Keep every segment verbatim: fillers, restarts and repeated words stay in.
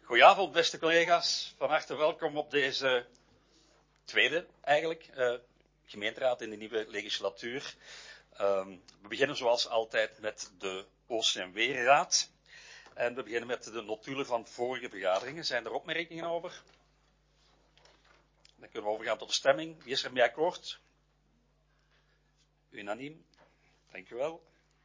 Goedenavond, beste collega's. Van harte welkom op deze tweede, eigenlijk, uh, gemeenteraad in de nieuwe legislatuur. Um, we beginnen zoals altijd met de O C M W-raad. En we beginnen met de notulen van vorige vergaderingen. Zijn er opmerkingen over? Dan kunnen we overgaan tot de stemming. Wie is er mee akkoord? Unaniem. Dank u wel.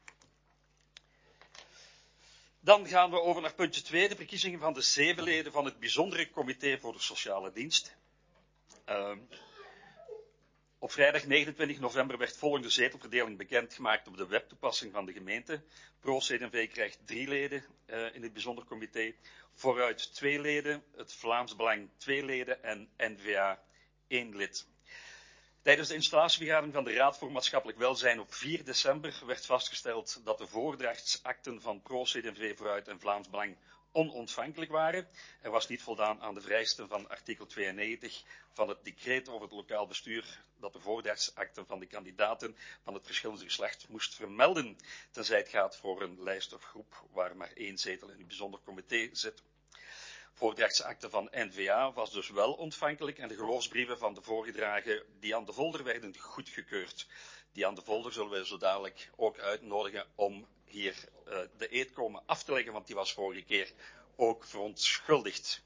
Dan gaan we over naar puntje twee, de verkiezingen van de zeven leden van het bijzondere comité voor de sociale dienst. Uh, op vrijdag negenentwintig november werd volgende zetelverdeling bekendgemaakt op de webtoepassing van de gemeente. Pro-C D V krijgt drie leden uh, in het bijzonder comité, Vooruit twee leden, het Vlaams Belang twee leden en N V A één lid. Tijdens de installatievergadering van de Raad voor Maatschappelijk Welzijn op vier december werd vastgesteld dat de voordrachtsakten van Pro-C D V, Vooruit en Vlaams Belang onontvankelijk waren. Er was niet voldaan aan de vereisten van artikel tweeënnegentig van het decreet over het lokaal bestuur dat de voordrachtsakten van de kandidaten van het verschillende geslacht moest vermelden, tenzij het gaat voor een lijst of groep waar maar één zetel in het bijzonder comité zit. Voordrachtsakte van N V A was dus wel ontvankelijk en de geloofsbrieven van de voorgedragen Dian de Volder werden goedgekeurd. Dian de Volder zullen we zo dadelijk ook uitnodigen om hier uh, de eed komen af te leggen, want die was vorige keer ook verontschuldigd.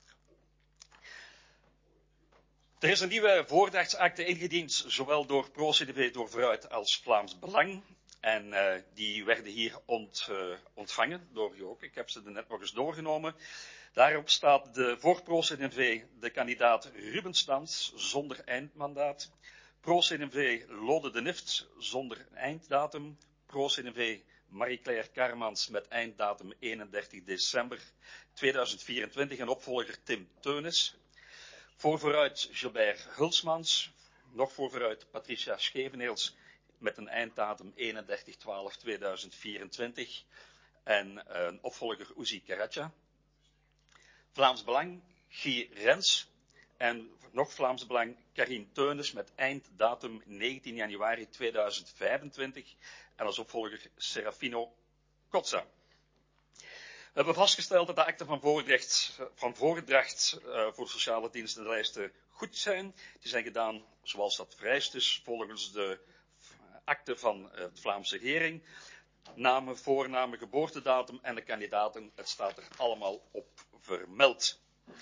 Er is een nieuwe voordrachtsakte ingediend, zowel door Pro-C D V, door Vooruit als Vlaams Belang. En uh, die werden hier ont, uh, ontvangen door u ook. Ik heb ze er net nog eens doorgenomen. Daarop staat de, voor Pro-C D V de kandidaat Ruben Stans zonder eindmandaat. Pro-C D V Lode de Nift zonder einddatum. Pro-C D V Marie-Claire Karmans met einddatum eenendertig december tweeduizend vierentwintig en opvolger Tim Teunis. Voor Vooruit Gilbert Hulsmans. Nog voor Vooruit Patricia Scheveneels met een einddatum eenendertig twaalf tweeduizend vierentwintig. En een opvolger Uzi Karatja. Vlaams Belang, Guy Rens. En nog Vlaams Belang, Karin Teunis met einddatum negentien januari tweeduizend vijfentwintig. En als opvolger Serafino Kotza. We hebben vastgesteld dat de akten van voordracht, van voordracht uh, voor sociale diensten de lijsten goed zijn. Die zijn gedaan zoals dat vereist is, volgens de akte van uh, de Vlaamse regering. Namen, voornamen, geboortedatum en de kandidaten, het staat er allemaal op vermeld.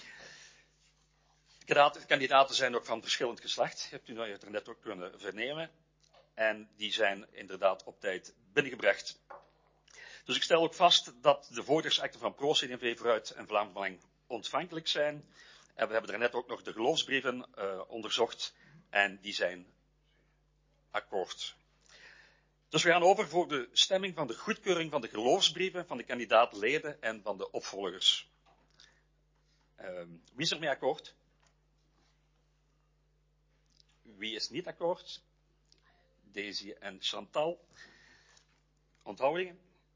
De kandidaten zijn ook van verschillend geslacht, hebt u er net ook kunnen vernemen. En die zijn inderdaad op tijd binnengebracht. Dus ik stel ook vast dat de voordrachtsakten van Pro-C D V, Vooruit en Vlaams Belang ontvankelijk zijn. En we hebben er net ook nog de geloofsbrieven uh, onderzocht en die zijn akkoord. Dus we gaan over voor de stemming van de goedkeuring van de geloofsbrieven van de kandidaatleden en van de opvolgers. Uh, wie is er mee akkoord? Wie is niet akkoord? Daisy en Chantal. Onthoudingen?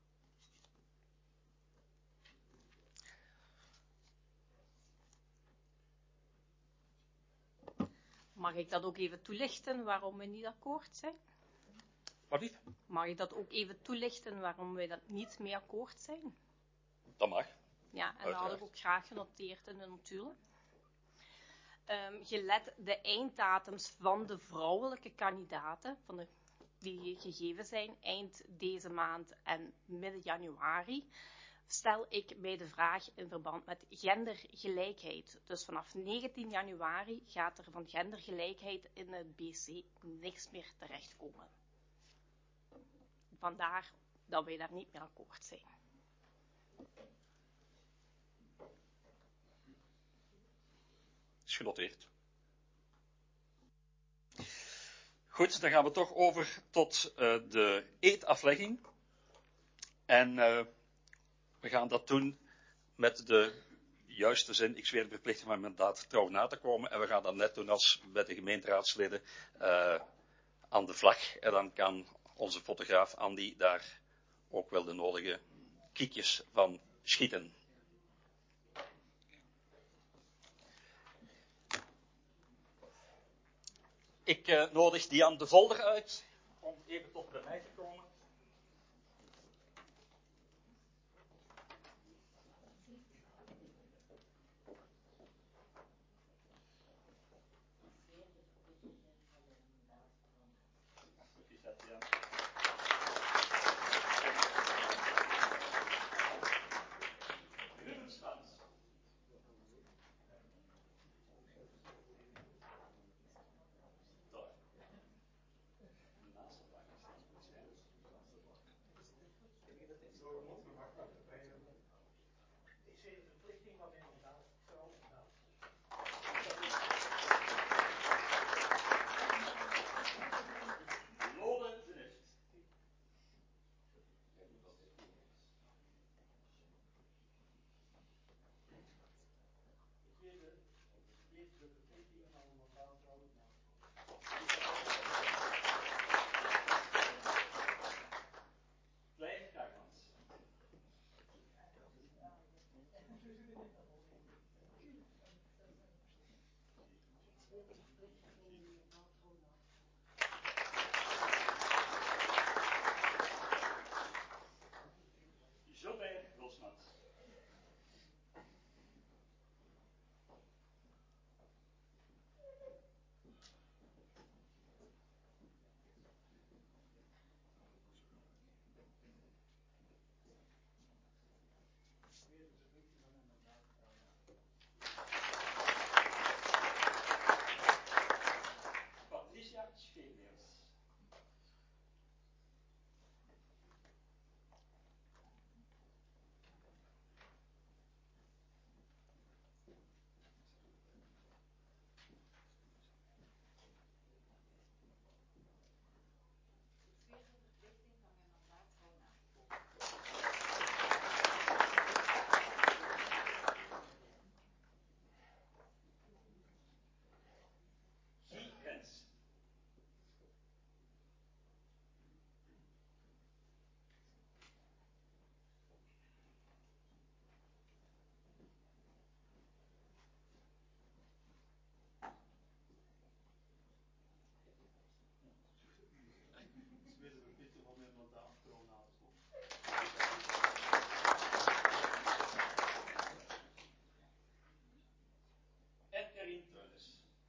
Mag ik dat ook even toelichten waarom we niet akkoord zijn? Wat lief? Mag ik dat ook even toelichten waarom wij dat niet mee akkoord zijn? Dat mag. Ja, en dat had ik ook graag genoteerd in de notulen. Um, gelet de einddatums van de vrouwelijke kandidaten, van de, die gegeven zijn eind deze maand en midden januari, stel ik mij de vraag in verband met gendergelijkheid. Dus vanaf negentien januari gaat er van gendergelijkheid in het B C niks meer terechtkomen. Vandaar dat wij daar niet mee akkoord zijn. Is genoteerd. Goed, dan gaan we toch over tot uh, de eedaflegging. En uh, we gaan dat doen met de juiste zin. Ik zweer de verplichting van mijn mandaat trouw na te komen. En we gaan dat net doen als met de gemeenteraadsleden uh, aan de vlag. En dan kan onze fotograaf Andy daar ook wel de nodige kiekjes van schieten. Ik uh, nodig Dian de Volder uit om even tot bij mij te komen. Gilbert Hulsmans. Patricia Scheeneers. Guy Rens. En Karin Teunis.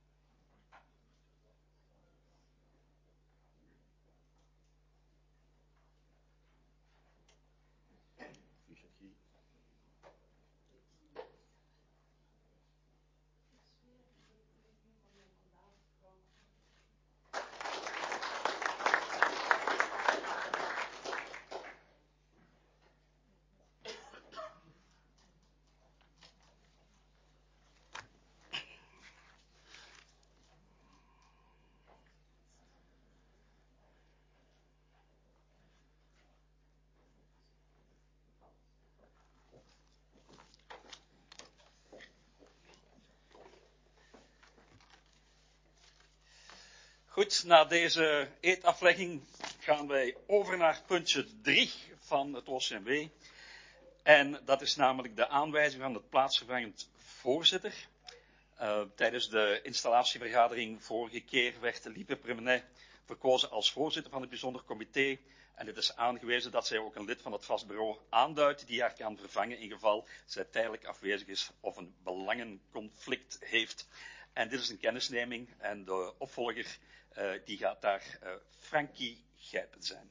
Goed, na deze eetaflegging gaan wij over naar puntje drie van het O C M W. En dat is namelijk de aanwijzing van het plaatsvervangend voorzitter. Uh, tijdens de installatievergadering vorige keer werd Lieve Premenet verkozen als voorzitter van het bijzonder comité. En het is aangewezen dat zij ook een lid van het vast bureau aanduidt die haar kan vervangen in geval zij tijdelijk afwezig is of een belangenconflict heeft. En dit is een kennisneming en de opvolger uh, die gaat daar uh, Frankie Gijpen zijn.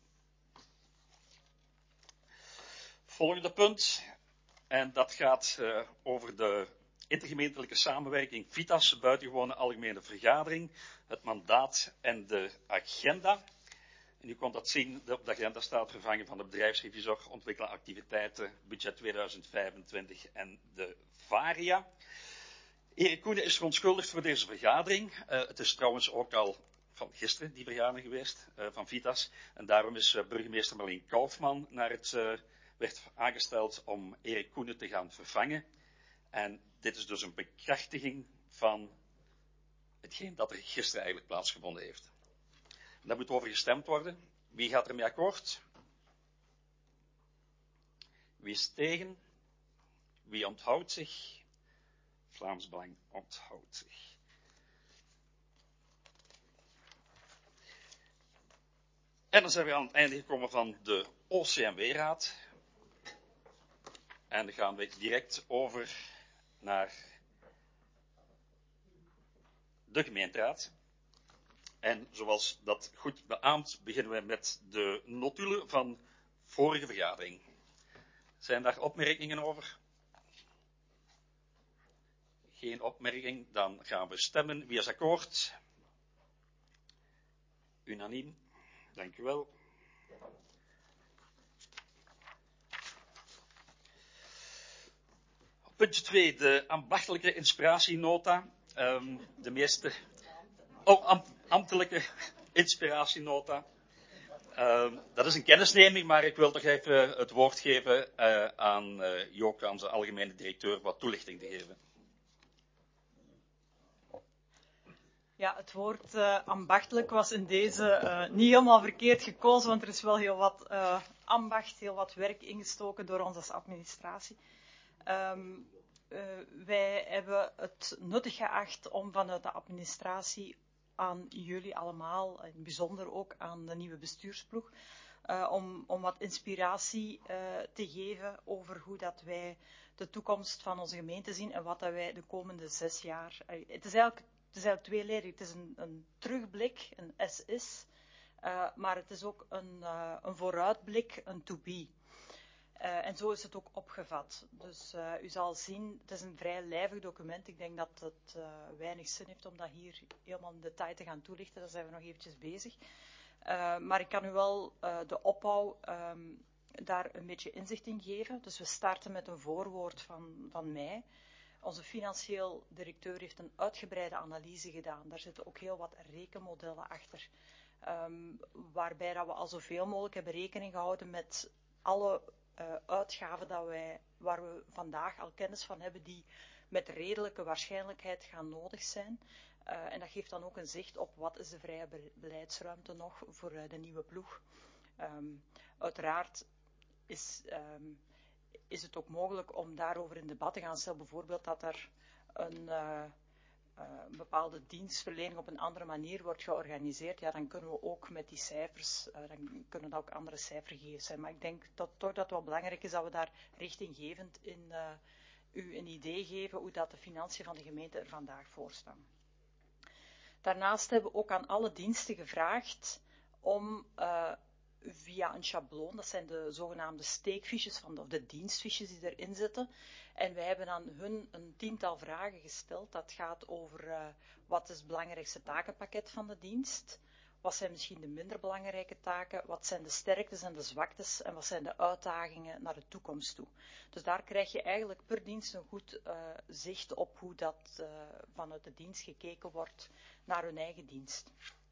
Volgende punt, en dat gaat uh, over de intergemeentelijke samenwerking VITAS, buitengewone algemene vergadering, het mandaat en de agenda. En u kunt dat zien, op de agenda staat vervangen van de bedrijfsrevisor, ontwikkelen activiteiten, budget tweeduizend vijfentwintig en de VARIA. Erik Koenen is verontschuldigd voor deze vergadering. Uh, het is trouwens ook al van gisteren die vergadering geweest, uh, van VITAS. En daarom is uh, burgemeester Marleen Kaufman naar het, uh, werd aangesteld om Erik Koenen te gaan vervangen. En dit is dus een bekrachtiging van hetgeen dat er gisteren eigenlijk plaatsgevonden heeft. En daar moet over gestemd worden. Wie gaat ermee akkoord? Wie is tegen? Wie onthoudt zich? Vlaams Belang onthoudt zich. En dan zijn we aan het einde gekomen van de O C M W-raad. En dan gaan we direct over naar de gemeenteraad. En zoals dat goed beaamt, beginnen we met de notulen van vorige vergadering. Zijn daar opmerkingen over? Geen opmerking, dan gaan we stemmen. Wie is akkoord? Unaniem. Dank u wel. Puntje twee, de ambachtelijke inspiratienota. Um, de meeste... Oh, am, ambtelijke inspiratienota. Um, dat is een kennisneming, maar ik wil toch even het woord geven uh, aan uh, Joke, onze algemene directeur, wat toelichting te geven. Ja, het woord uh, ambachtelijk was in deze uh, niet helemaal verkeerd gekozen, want er is wel heel wat uh, ambacht, heel wat werk ingestoken door ons als administratie. Um, wij hebben het nuttig geacht om vanuit de administratie aan jullie allemaal, in het bijzonder ook aan de nieuwe bestuursploeg, uh, om, om wat inspiratie uh, te geven over hoe dat wij de toekomst van onze gemeente zien en wat dat wij de komende zes jaar... Uh, het is eigenlijk, het is eigenlijk tweeledig. Het is een, een terugblik, een as-is, uh, maar het is ook een, uh, een vooruitblik, een to-be. Uh, en zo is het ook opgevat. Dus uh, u zal zien, het is een vrij lijvig document. Ik denk dat het uh, weinig zin heeft om dat hier helemaal in detail te gaan toelichten. Daar zijn we nog eventjes bezig. Uh, maar ik kan u wel uh, de opbouw um, daar een beetje inzicht in geven. Dus we starten met een voorwoord van, van mij. Onze financieel directeur heeft een uitgebreide analyse gedaan. Daar zitten ook heel wat rekenmodellen achter. Um, waarbij dat we al zoveel mogelijk hebben rekening gehouden met alle uh, uitgaven dat wij, waar we vandaag al kennis van hebben, die met redelijke waarschijnlijkheid gaan nodig zijn. Uh, en dat geeft dan ook een zicht op wat is de vrije be- beleidsruimte nog voor uh, de nieuwe ploeg. Um, uiteraard is, um, is het ook mogelijk om daarover in debat te gaan. Stel bijvoorbeeld dat er een uh, uh, bepaalde dienstverlening op een andere manier wordt georganiseerd. Ja, dan kunnen we ook met die cijfers, uh, dan kunnen dat ook andere cijfergegevens zijn. Maar ik denk dat toch dat het wel belangrijk is dat we daar richtinggevend in uh, u een idee geven hoe dat de financiën van de gemeente er vandaag voor staan. Daarnaast hebben we ook aan alle diensten gevraagd om uh, via een schabloon, dat zijn de zogenaamde steekfiches, van de, of de dienstfiches die erin zitten. En wij hebben aan hun een tiental vragen gesteld. Dat gaat over uh, wat is het belangrijkste takenpakket van de dienst? Wat zijn misschien de minder belangrijke taken? Wat zijn de sterktes en de zwaktes? En wat zijn de uitdagingen naar de toekomst toe? Dus daar krijg je eigenlijk per dienst een goed uh, zicht op hoe dat uh, vanuit de dienst gekeken wordt naar hun eigen dienst.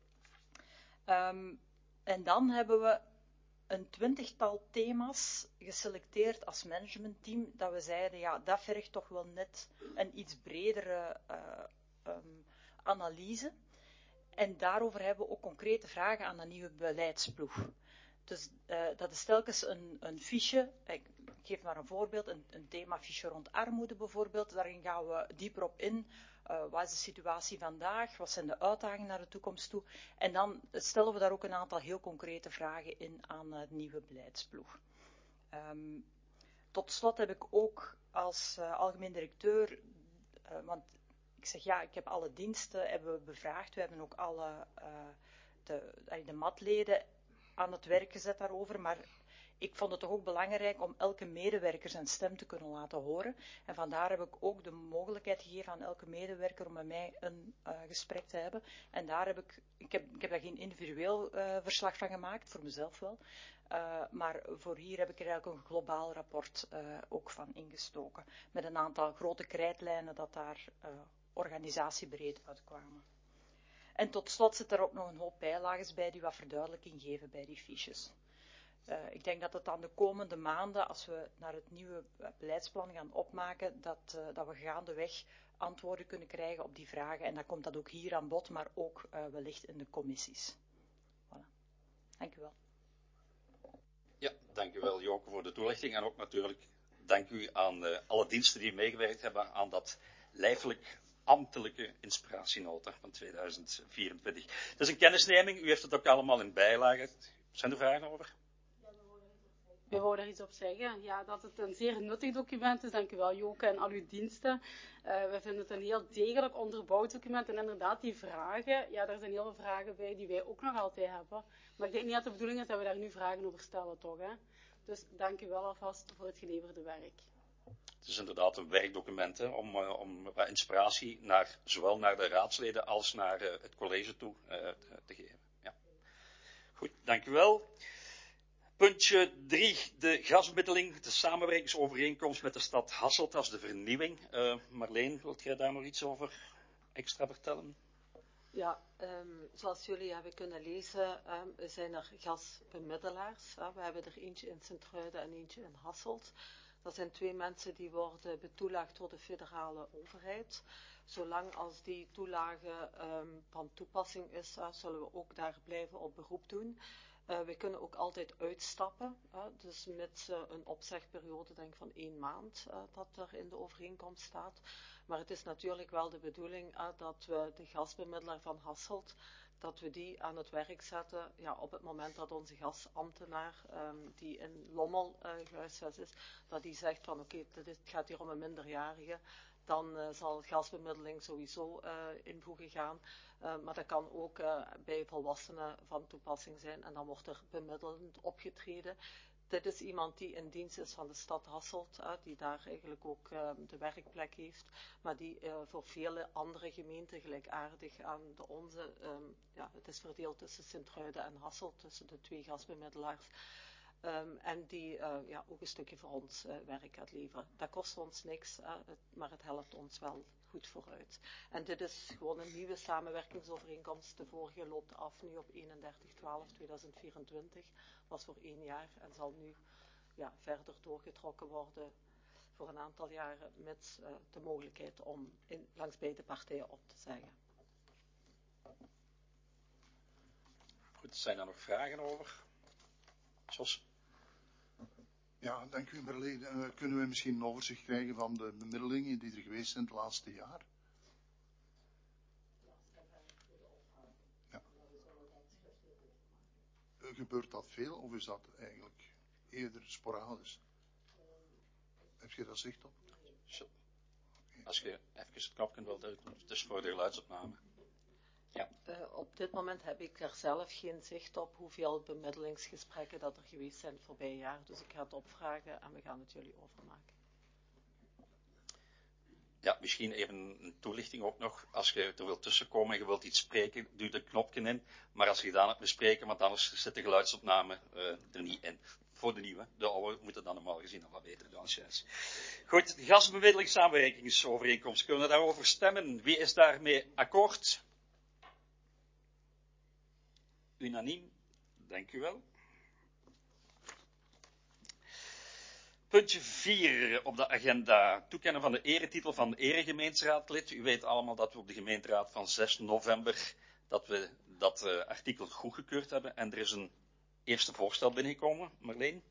Um, en dan hebben we een twintigtal thema's geselecteerd als managementteam, dat we zeiden, ja, dat vergt toch wel net een iets bredere uh, um, analyse. En daarover hebben we ook concrete vragen aan de nieuwe beleidsploeg. Dus uh, dat is telkens een, een fiche, ik geef maar een voorbeeld, een, een themafiche rond armoede bijvoorbeeld, daarin gaan we dieper op in. Uh, wat is de situatie vandaag? Wat zijn de uitdagingen naar de toekomst toe? En dan stellen we daar ook een aantal heel concrete vragen in aan uh, de nieuwe beleidsploeg. Um, tot slot heb ik ook als uh, algemeen directeur, uh, want ik zeg ja, ik heb alle diensten hebben we bevraagd. We hebben ook alle uh, de, de matleden aan het werk gezet daarover, maar ik vond het toch ook belangrijk om elke medewerker zijn stem te kunnen laten horen. En vandaar heb ik ook de mogelijkheid gegeven aan elke medewerker om met mij een uh, gesprek te hebben. En daar heb ik, ik heb, ik heb daar geen individueel uh, verslag van gemaakt, voor mezelf wel. Uh, maar voor hier heb ik er eigenlijk een globaal rapport uh, ook van ingestoken. Met een aantal grote krijtlijnen dat daar uh, organisatiebreed uitkwamen. En tot slot zit er ook nog een hoop bijlages bij die wat verduidelijking geven bij die fiches. Uh, ik denk dat het dan de komende maanden, als we naar het nieuwe beleidsplan gaan opmaken, dat, uh, dat we gaandeweg antwoorden kunnen krijgen op die vragen. En dan komt dat ook hier aan bod, maar ook uh, wellicht in de commissies. Voilà. Dank u wel. Ja, dank u wel Joke voor de toelichting. En ook natuurlijk dank u aan uh, alle diensten die meegewerkt hebben aan dat lijfelijk ambtelijke inspiratienota van tweeduizend vierentwintig. Het is een kennisneming, u heeft het ook allemaal in bijlagen. Zijn er vragen over? We wou daar iets op zeggen. Ja, dat het een zeer nuttig document is. Dank u wel, Joke, en al uw diensten. Uh, we vinden het een heel degelijk onderbouwd document. En inderdaad, die vragen, ja, daar zijn heel veel vragen bij die wij ook nog altijd hebben. Maar ik denk niet dat de bedoeling is dat we daar nu vragen over stellen, toch? Hè? Dus dank u wel alvast voor het geleverde werk. Het is inderdaad een werkdocument hè, om, uh, om uh, inspiratie naar, zowel naar de raadsleden als naar uh, het college toe uh, te, te geven. Ja. Goed, dank u wel. Puntje drie, de gasbemiddeling, de samenwerkingsovereenkomst met de stad Hasselt als de vernieuwing. Uh, Marleen, wilt jij daar nog iets over extra vertellen? Ja, um, zoals jullie hebben kunnen lezen, um, zijn er gasbemiddelaars. Uh, we hebben er eentje in Sint-Truiden en eentje in Hasselt. Dat zijn twee mensen die worden betoelaagd door de federale overheid. Zolang als die toelage um, van toepassing is, uh, zullen we ook daar blijven op beroep doen. Uh, we kunnen ook altijd uitstappen, uh, dus met uh, een opzegperiode denk ik van één maand uh, dat er in de overeenkomst staat. Maar het is natuurlijk wel de bedoeling uh, dat we de gasbemiddelaar van Hasselt, dat we die aan het werk zetten ja, op het moment dat onze gasambtenaar, um, die in Lommel uh, gehuisvest is, dat die zegt van oké, okay, het gaat hier om een minderjarige. Dan uh, zal gasbemiddeling sowieso uh, in voegen gaan. Uh, maar dat kan ook uh, bij volwassenen van toepassing zijn. En dan wordt er bemiddelend opgetreden. Dit is iemand die in dienst is van de stad Hasselt. Uh, die daar eigenlijk ook uh, de werkplek heeft. Maar die uh, voor vele andere gemeenten gelijkaardig aan de onze. Um, ja, het is verdeeld tussen Sint-Truiden en Hasselt. Tussen de twee gasbemiddelaars. Um, en die uh, ja, ook een stukje voor ons uh, werk gaat leveren. Dat kost ons niks, uh, het, maar het helpt ons wel goed vooruit. En dit is gewoon een nieuwe samenwerkingsovereenkomst. De vorige loopt af nu op eenendertig twaalf tweeduizend vierentwintig. Was voor één jaar en zal nu ja, verder doorgetrokken worden voor een aantal jaren met uh, de mogelijkheid om in, langs beide partijen op te zeggen. Goed, zijn er nog vragen over? Jos? Ja, dank u, Marleen. Uh, kunnen we misschien een overzicht krijgen van de bemiddelingen die er geweest zijn het laatste jaar? Ja. Uh, gebeurt dat veel of is dat eigenlijk eerder sporadisch? Heb je daar zicht op? Zo. Als je even het knopje wilt uitdoen, het is voor de geluidsopname. Ja. Uh, op dit moment heb ik er zelf geen zicht op hoeveel bemiddelingsgesprekken dat er geweest zijn het voorbije jaar. Dus ik ga het opvragen en we gaan het jullie overmaken. Ja, misschien even een toelichting ook nog. Als je er wilt tussenkomen en je wilt iets spreken, doe de knopje in. Maar als je gedaan hebt met spreken, want anders zit de geluidsopname uh, er niet in. Voor de nieuwe. De oude moeten dan normaal gezien nog wat beter doen. Goed, de gasbemiddelingssamenwerkingsovereenkomst. Kunnen we daarover stemmen? Wie is daarmee akkoord? Unaniem, dank u wel. Puntje vier op de agenda. Toekennen van de eretitel van eregemeenteraadlid. U weet allemaal dat we op de gemeenteraad van zes november dat we dat uh, artikel goedgekeurd hebben. En er is een eerste voorstel binnengekomen. Marleen?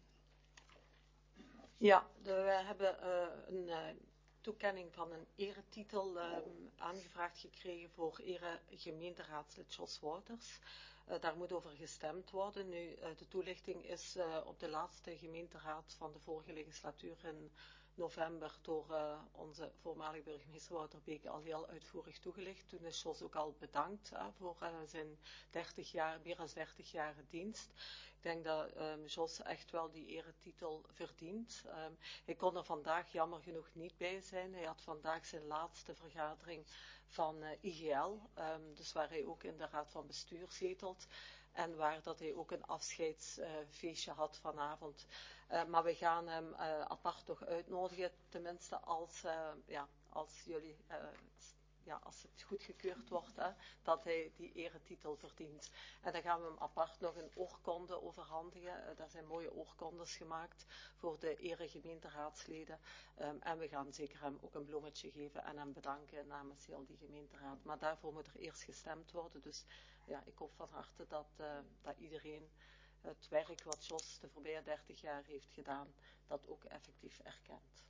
Ja, de, we hebben uh, een uh, toekenning van een eretitel uh, aangevraagd gekregen voor eregemeenteraadslid Jos Wouters. Uh, daar moet over gestemd worden. Nu, uh, de toelichting is uh, op de laatste gemeenteraad van de vorige legislatuur in november door uh, onze voormalige burgemeester Wouter Beke al heel uitvoerig toegelicht. Toen is Jos ook al bedankt uh, voor uh, zijn dertig jaar, meer dan dertig jaar dienst. Ik denk dat um, Jos echt wel die eretitel verdient. Um, hij kon er vandaag jammer genoeg niet bij zijn. Hij had vandaag zijn laatste vergadering van uh, I G L, um, dus waar hij ook in de raad van bestuur zetelt. En waar dat hij ook een afscheidsfeestje uh, had vanavond. Uh, maar we gaan hem uh, apart toch uitnodigen, tenminste als, uh, ja, als jullie... Uh, Ja, als het goedgekeurd wordt, hè, dat hij die eretitel verdient. En dan gaan we hem apart nog een oorkonde overhandigen. Uh, daar zijn mooie oorkondes gemaakt voor de eregemeenteraadsleden. Um, en we gaan zeker hem ook een bloemetje geven en hem bedanken namens heel die gemeenteraad. Maar daarvoor moet er eerst gestemd worden. Dus ja, ik hoop van harte dat, uh, dat iedereen het werk wat Jos de voorbije dertig jaar heeft gedaan, dat ook effectief erkent.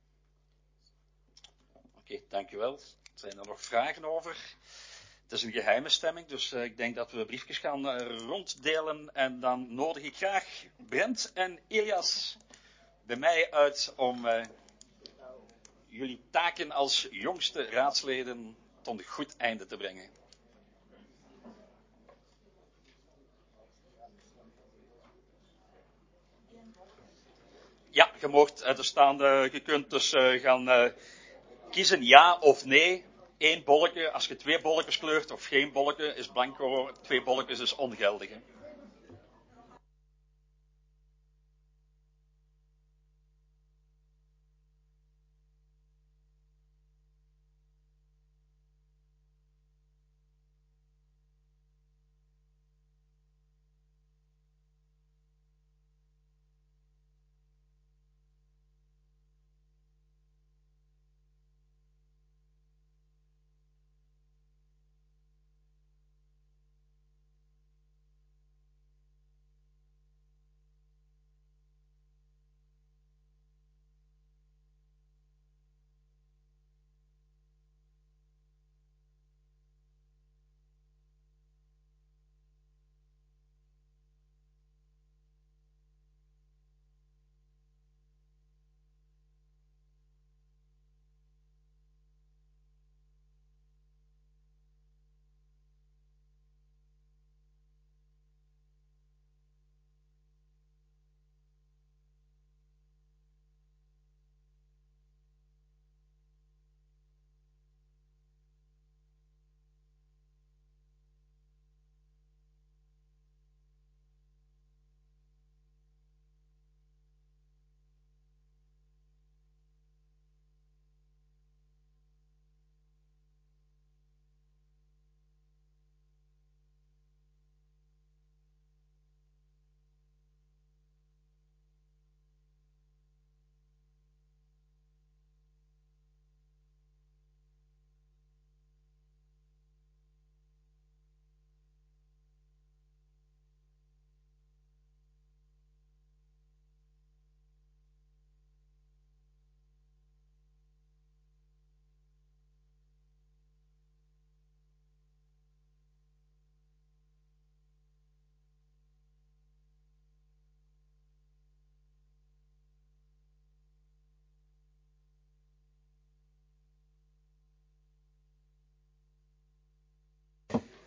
Oké, okay, dankjewel. Zijn er nog vragen over? Het is een geheime stemming, dus uh, ik denk dat we briefjes gaan uh, ronddelen. En dan nodig ik graag Brent en Elias bij mij uit om uh, jullie taken als jongste raadsleden tot een goed einde te brengen. Ja, je, mocht, er staan, uh, je kunt dus uh, gaan uh, kiezen ja of nee. Eén bolletje, als je twee bolletjes kleurt of geen bolletje, is blanco. Twee bolletjes is ongeldig. Hè?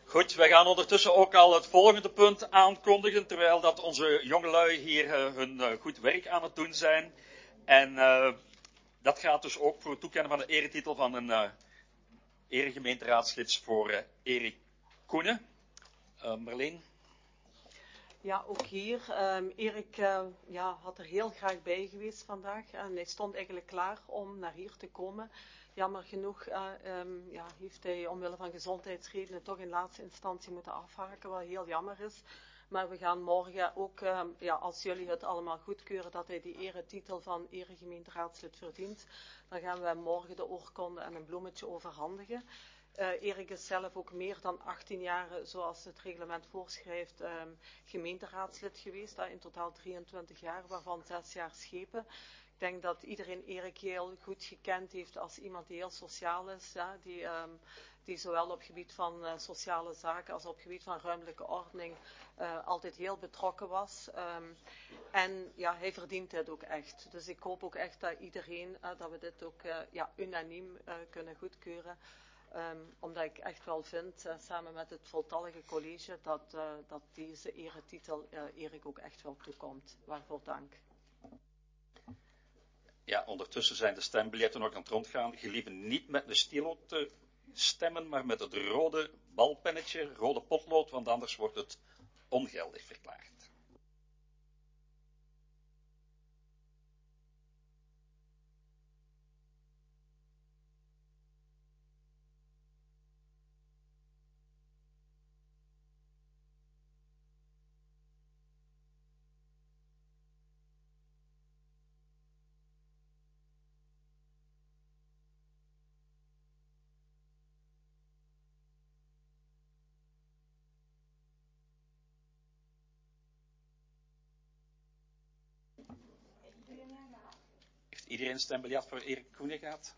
Goed, wij gaan ondertussen ook al het volgende punt aankondigen, terwijl dat onze jongelui hier uh, hun uh, goed werk aan het doen zijn. En uh, dat gaat dus ook voor het toekennen van de eretitel van een uh, eregemeenteraadslid voor uh, Erik Koenen. Uh, Marleen? Ja, ook hier. Um, Erik uh, ja, had er heel graag bij geweest vandaag. En hij stond eigenlijk klaar om naar hier te komen. Jammer genoeg uh, um, ja, heeft hij omwille van gezondheidsredenen toch in laatste instantie moeten afhaken, wat heel jammer is. Maar we gaan morgen ook, um, ja, als jullie het allemaal goedkeuren dat hij die eretitel van eregemeenteraadslid verdient, dan gaan we morgen de oorkonde en een bloemetje overhandigen. Uh, Erik is zelf ook meer dan achttien jaar, zoals het reglement voorschrijft, um, gemeenteraadslid geweest. Uh, in totaal drieëntwintig jaar, waarvan zes jaar schepen. Ik denk dat iedereen Erik heel goed gekend heeft als iemand die heel sociaal is. Ja, die, um, die zowel op het gebied van uh, sociale zaken als op het gebied van ruimtelijke ordening uh, altijd heel betrokken was. Um, en ja, hij verdient dit ook echt. Dus ik hoop ook echt dat iedereen, uh, dat we dit ook uh, ja, unaniem uh, kunnen goedkeuren. Um, omdat ik echt wel vind, uh, samen met het voltallige college, dat, uh, dat deze eretitel uh, Erik ook echt wel toekomt. Waarvoor dank. Ja, ondertussen zijn de stembiljetten ook aan het rondgaan. Gelieve niet met de stilo te stemmen, maar met het rode balpennetje, rode potlood, want anders wordt het ongeldig verklaard. Heeft iedereen een stembiljet voor Erik Koenen gehad?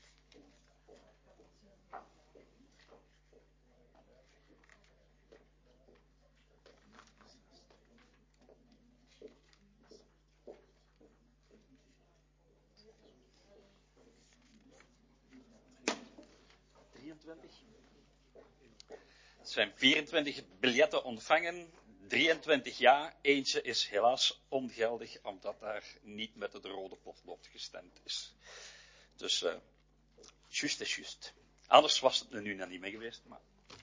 drieëntwintig. Er zijn vierentwintig biljetten ontvangen. drieëntwintig ja, eentje is helaas ongeldig, omdat daar niet met het rode potlood gestemd is. Dus, uh, juist is juist. Anders was het er nu nog niet mee geweest. Maar...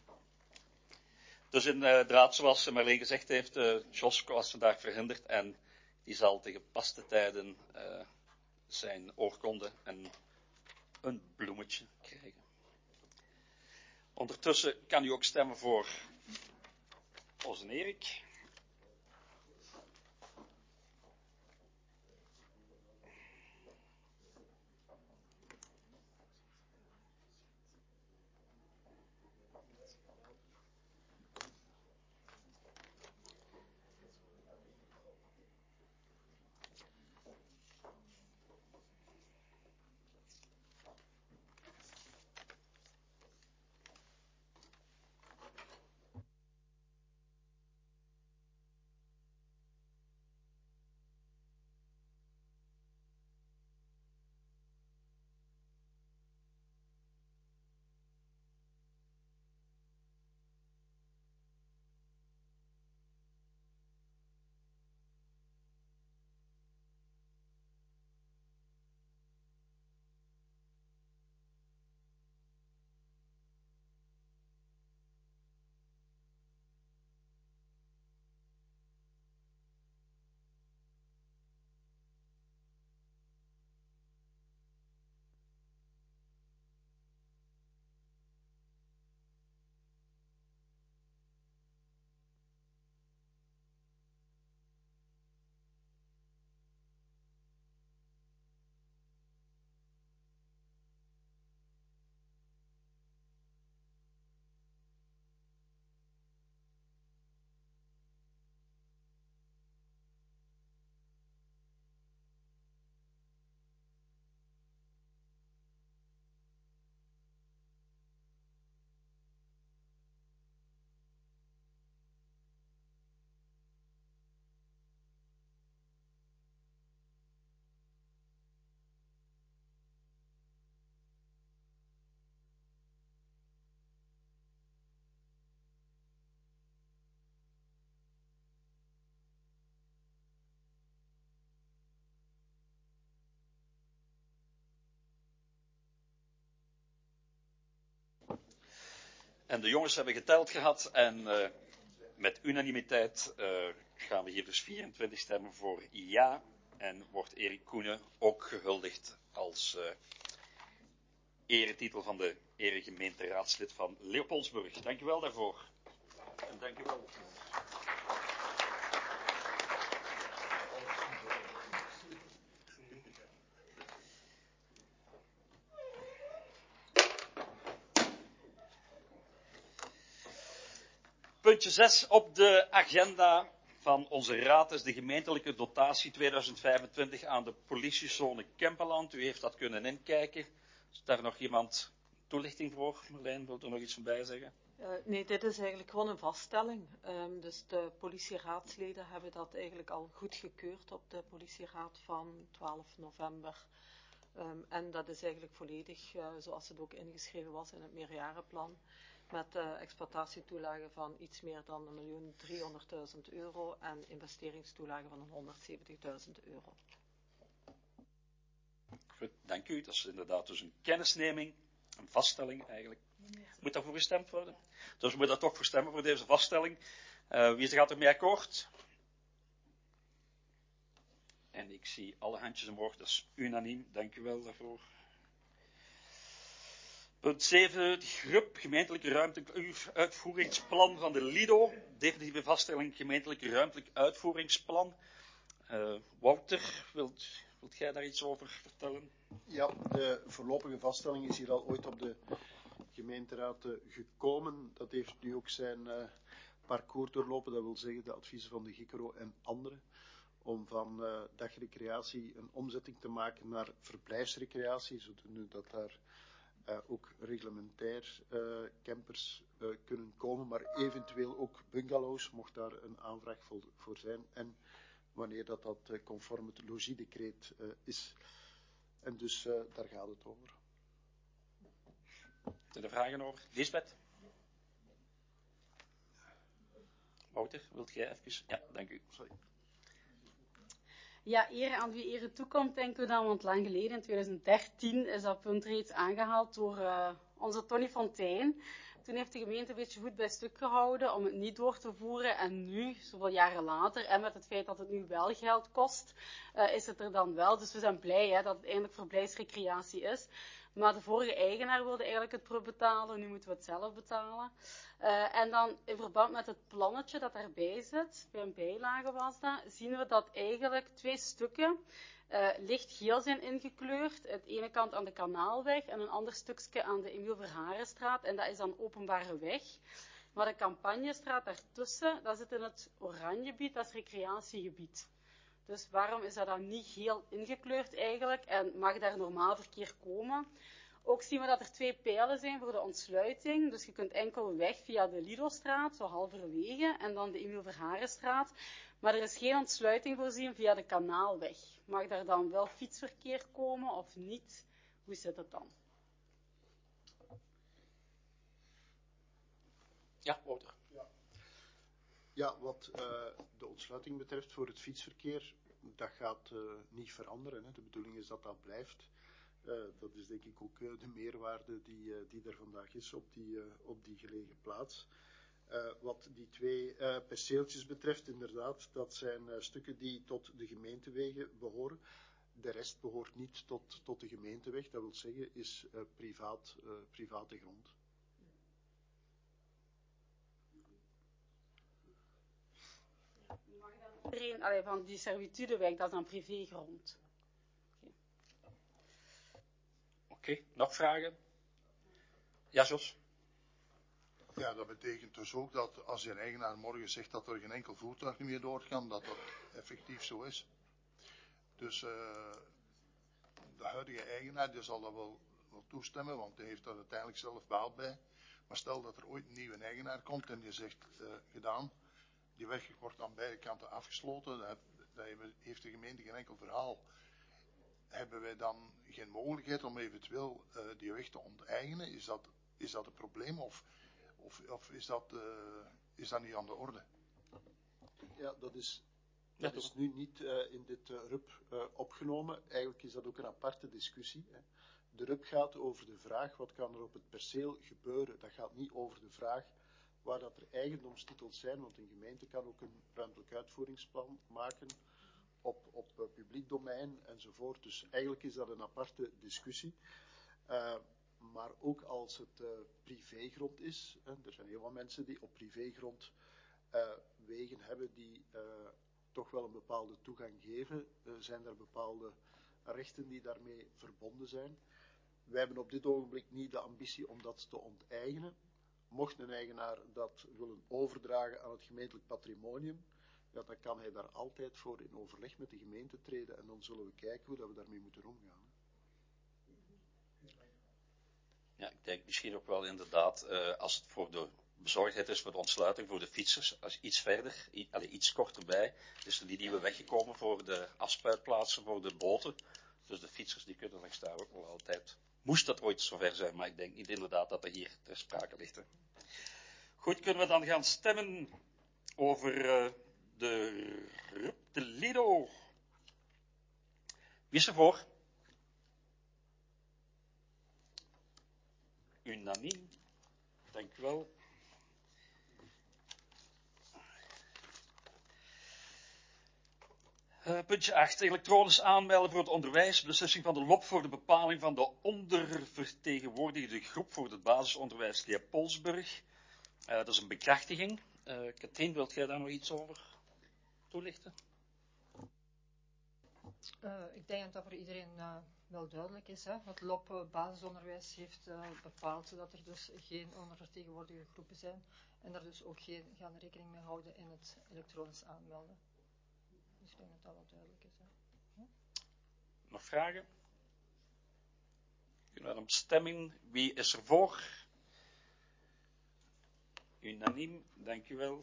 Dus inderdaad, zoals Marleen gezegd heeft, uh, Josko was vandaag verhinderd en die zal te gepaste tijden uh, zijn oorkonde en een bloemetje krijgen. Ondertussen kan u ook stemmen voor onze Erik. En de jongens hebben geteld gehad en uh, met unanimiteit uh, gaan we hier dus vierentwintig stemmen voor ja. En wordt Erik Koenen ook gehuldigd als uh, eretitel van de eregemeenteraadslid van Leopoldsburg. Dank u wel daarvoor. En dank u wel. Puntje zes op de agenda van onze raad is de gemeentelijke dotatie tweeduizend vijfentwintig aan de politiezone Kempeland. U heeft dat kunnen inkijken. Is daar nog iemand toelichting voor? Marlijn, wilt u er nog iets van bij zeggen? Uh, nee, dit is eigenlijk gewoon een vaststelling. Um, dus de politieraadsleden hebben dat eigenlijk al goedgekeurd op de politieraad van twaalf november. Um, en dat is eigenlijk volledig uh, zoals het ook ingeschreven was in het meerjarenplan. Met uh, exploitatietoelagen van iets meer dan een miljoen driehonderdduizend euro en investeringstoelagen van honderdzeventigduizend euro. Goed, dank u. Dat is inderdaad dus een kennisneming, een vaststelling eigenlijk. Moet daarvoor gestemd worden? Dus we moeten daar toch voor stemmen voor deze vaststelling. Uh, wie gaat ermee akkoord? En ik zie alle handjes omhoog, dat is unaniem. Dank u wel daarvoor. Punt zeven, het G R U P, gemeentelijke ruimtelijk uitvoeringsplan van de Lido. Definitieve vaststelling, gemeentelijke ruimtelijk uitvoeringsplan. Uh, Wouter, wilt, wilt jij daar iets over vertellen? Ja, de voorlopige vaststelling is hier al ooit op de gemeenteraad uh, gekomen. Dat heeft nu ook zijn uh, parcours doorlopen, dat wil zeggen de adviezen van de Gicero en anderen. Om van uh, dagrecreatie een omzetting te maken naar verblijfsrecreatie, zodat daar uh, ook reglementair uh, campers uh, kunnen komen, maar eventueel ook bungalows, mocht daar een aanvraag voor, voor zijn, en wanneer dat, dat uh, conform het logiedecreet uh, is. En dus uh, daar gaat het over. Zijn er vragen over? Lisbeth? Wouter, wilt jij even? Ja, dank u. Sorry. Ja, ere aan wie ere toekomt, denken we dan, want lang geleden, in twintig dertien, is dat punt reeds aangehaald door uh, onze Tony Fontijn. Toen heeft de gemeente een beetje goed bij stuk gehouden om het niet door te voeren. En nu, zoveel jaren later, en met het feit dat het nu wel geld kost, uh, is het er dan wel. Dus we zijn blij hè, dat het eindelijk verblijfsrecreatie is. Maar de vorige eigenaar wilde eigenlijk het pro betalen, nu moeten we het zelf betalen. Uh, en dan in verband met het plannetje dat daarbij zit, bij een bijlage was dat, zien we dat eigenlijk twee stukken uh, lichtgeel zijn ingekleurd. Het ene kant aan de Kanaalweg en een ander stukje aan de Emiel Verharenstraat. En dat is dan openbare weg. Maar de Campagnestraat daartussen, dat zit in het Oranjegebied, dat is recreatiegebied. Dus waarom is dat dan niet geel ingekleurd eigenlijk en mag daar normaal verkeer komen? Ook zien we dat er twee pijlen zijn voor de ontsluiting. Dus je kunt enkel weg via de Lidostraat, zo halverwege, en dan de Emiel Verharenstraat. Maar er is geen ontsluiting voorzien via de Kanaalweg. Mag daar dan wel fietsverkeer komen of niet? Hoe zit het dan? Ja, Wouter. Ja, ja wat uh, de ontsluiting betreft voor het fietsverkeer, dat gaat uh, niet veranderen. Hè. De bedoeling is dat dat blijft. Uh, dat is denk ik ook uh, de meerwaarde die, uh, die er vandaag is op die, uh, op die gelegen plaats. Uh, wat die twee uh, perceeltjes betreft, inderdaad, dat zijn uh, stukken die tot de gemeentewegen behoren. De rest behoort niet tot, tot de gemeenteweg, dat wil zeggen, is uh, privaat, uh, private grond. Iedereen, allee, van die servitudeweg, dat is dan privégrond. Oké, okay, nog vragen? Ja, Jos? Ja, dat betekent dus ook dat als je een eigenaar morgen zegt dat er geen enkel voertuig meer door kan, dat dat effectief zo is. Dus uh, de huidige eigenaar die zal dat wel, wel toestemmen, want die heeft daar uiteindelijk zelf baat bij. Maar stel dat er ooit een nieuwe eigenaar komt en die zegt, uh, gedaan, die weg wordt aan beide kanten afgesloten, dat, dat heeft de gemeente geen enkel verhaal. Hebben wij dan geen mogelijkheid om eventueel uh, die weg te onteigenen? Is dat, is dat een probleem of, of, of is, dat, uh, is dat niet aan de orde? Ja, dat is, dat is nu niet uh, in dit uh, R U P uh, opgenomen. Eigenlijk is dat ook een aparte discussie. Hè. de R U P gaat over de vraag wat kan er op het perceel gebeuren. Dat gaat niet over de vraag waar dat er eigendomstitels zijn, want een gemeente kan ook een ruimtelijk uitvoeringsplan maken op, op uh, publiek domein enzovoort. Dus eigenlijk is dat een aparte discussie. Uh, maar ook als het uh, privégrond is, hè, er zijn heel wat mensen die op privégrond uh, wegen hebben die uh, toch wel een bepaalde toegang geven, uh, zijn er bepaalde rechten die daarmee verbonden zijn. Wij hebben op dit ogenblik niet de ambitie om dat te onteigenen. Mocht een eigenaar dat willen overdragen aan het gemeentelijk patrimonium, ja, dan kan hij daar altijd voor in overleg met de gemeente treden en dan zullen we kijken hoe dat we daarmee moeten omgaan. Ja, ik denk misschien ook wel inderdaad, uh, als het voor de bezorgdheid is voor de ontsluiting, voor de fietsers, als iets verder, i, allee, iets korter bij, is er die nieuwe weggekomen voor de afspuitplaatsen voor de boten. Dus de fietsers die kunnen langs daar ook nog altijd, moest dat ooit zover zijn, maar ik denk niet inderdaad dat dat hier ter sprake ligt. Hè. Goed, kunnen we dan gaan stemmen over uh, de R U P de Lido. Wie is er voor? Unaniem. Dank u wel. Uh, puntje acht. Elektronisch aanmelden voor het onderwijs. Beslissing van de L O P voor de bepaling van de ondervertegenwoordigde groep voor het basisonderwijs Leopoldsburg. Uh, dat is een bekrachtiging. Uh, Katrien, wilt jij daar nog iets over toelichten? Uh, ik denk dat dat voor iedereen uh, wel duidelijk is. Hè? Het L O P uh, basisonderwijs heeft uh, bepaald dat er dus geen ondervertegenwoordigde groepen zijn. En daar dus ook geen gaan rekening mee houden in het elektronisch aanmelden. Dus ik denk dat dat wel duidelijk is. Hè? Hm? Nog vragen? Kunnen we dan op stemming? Wie is er voor? Unaniem, dank u wel.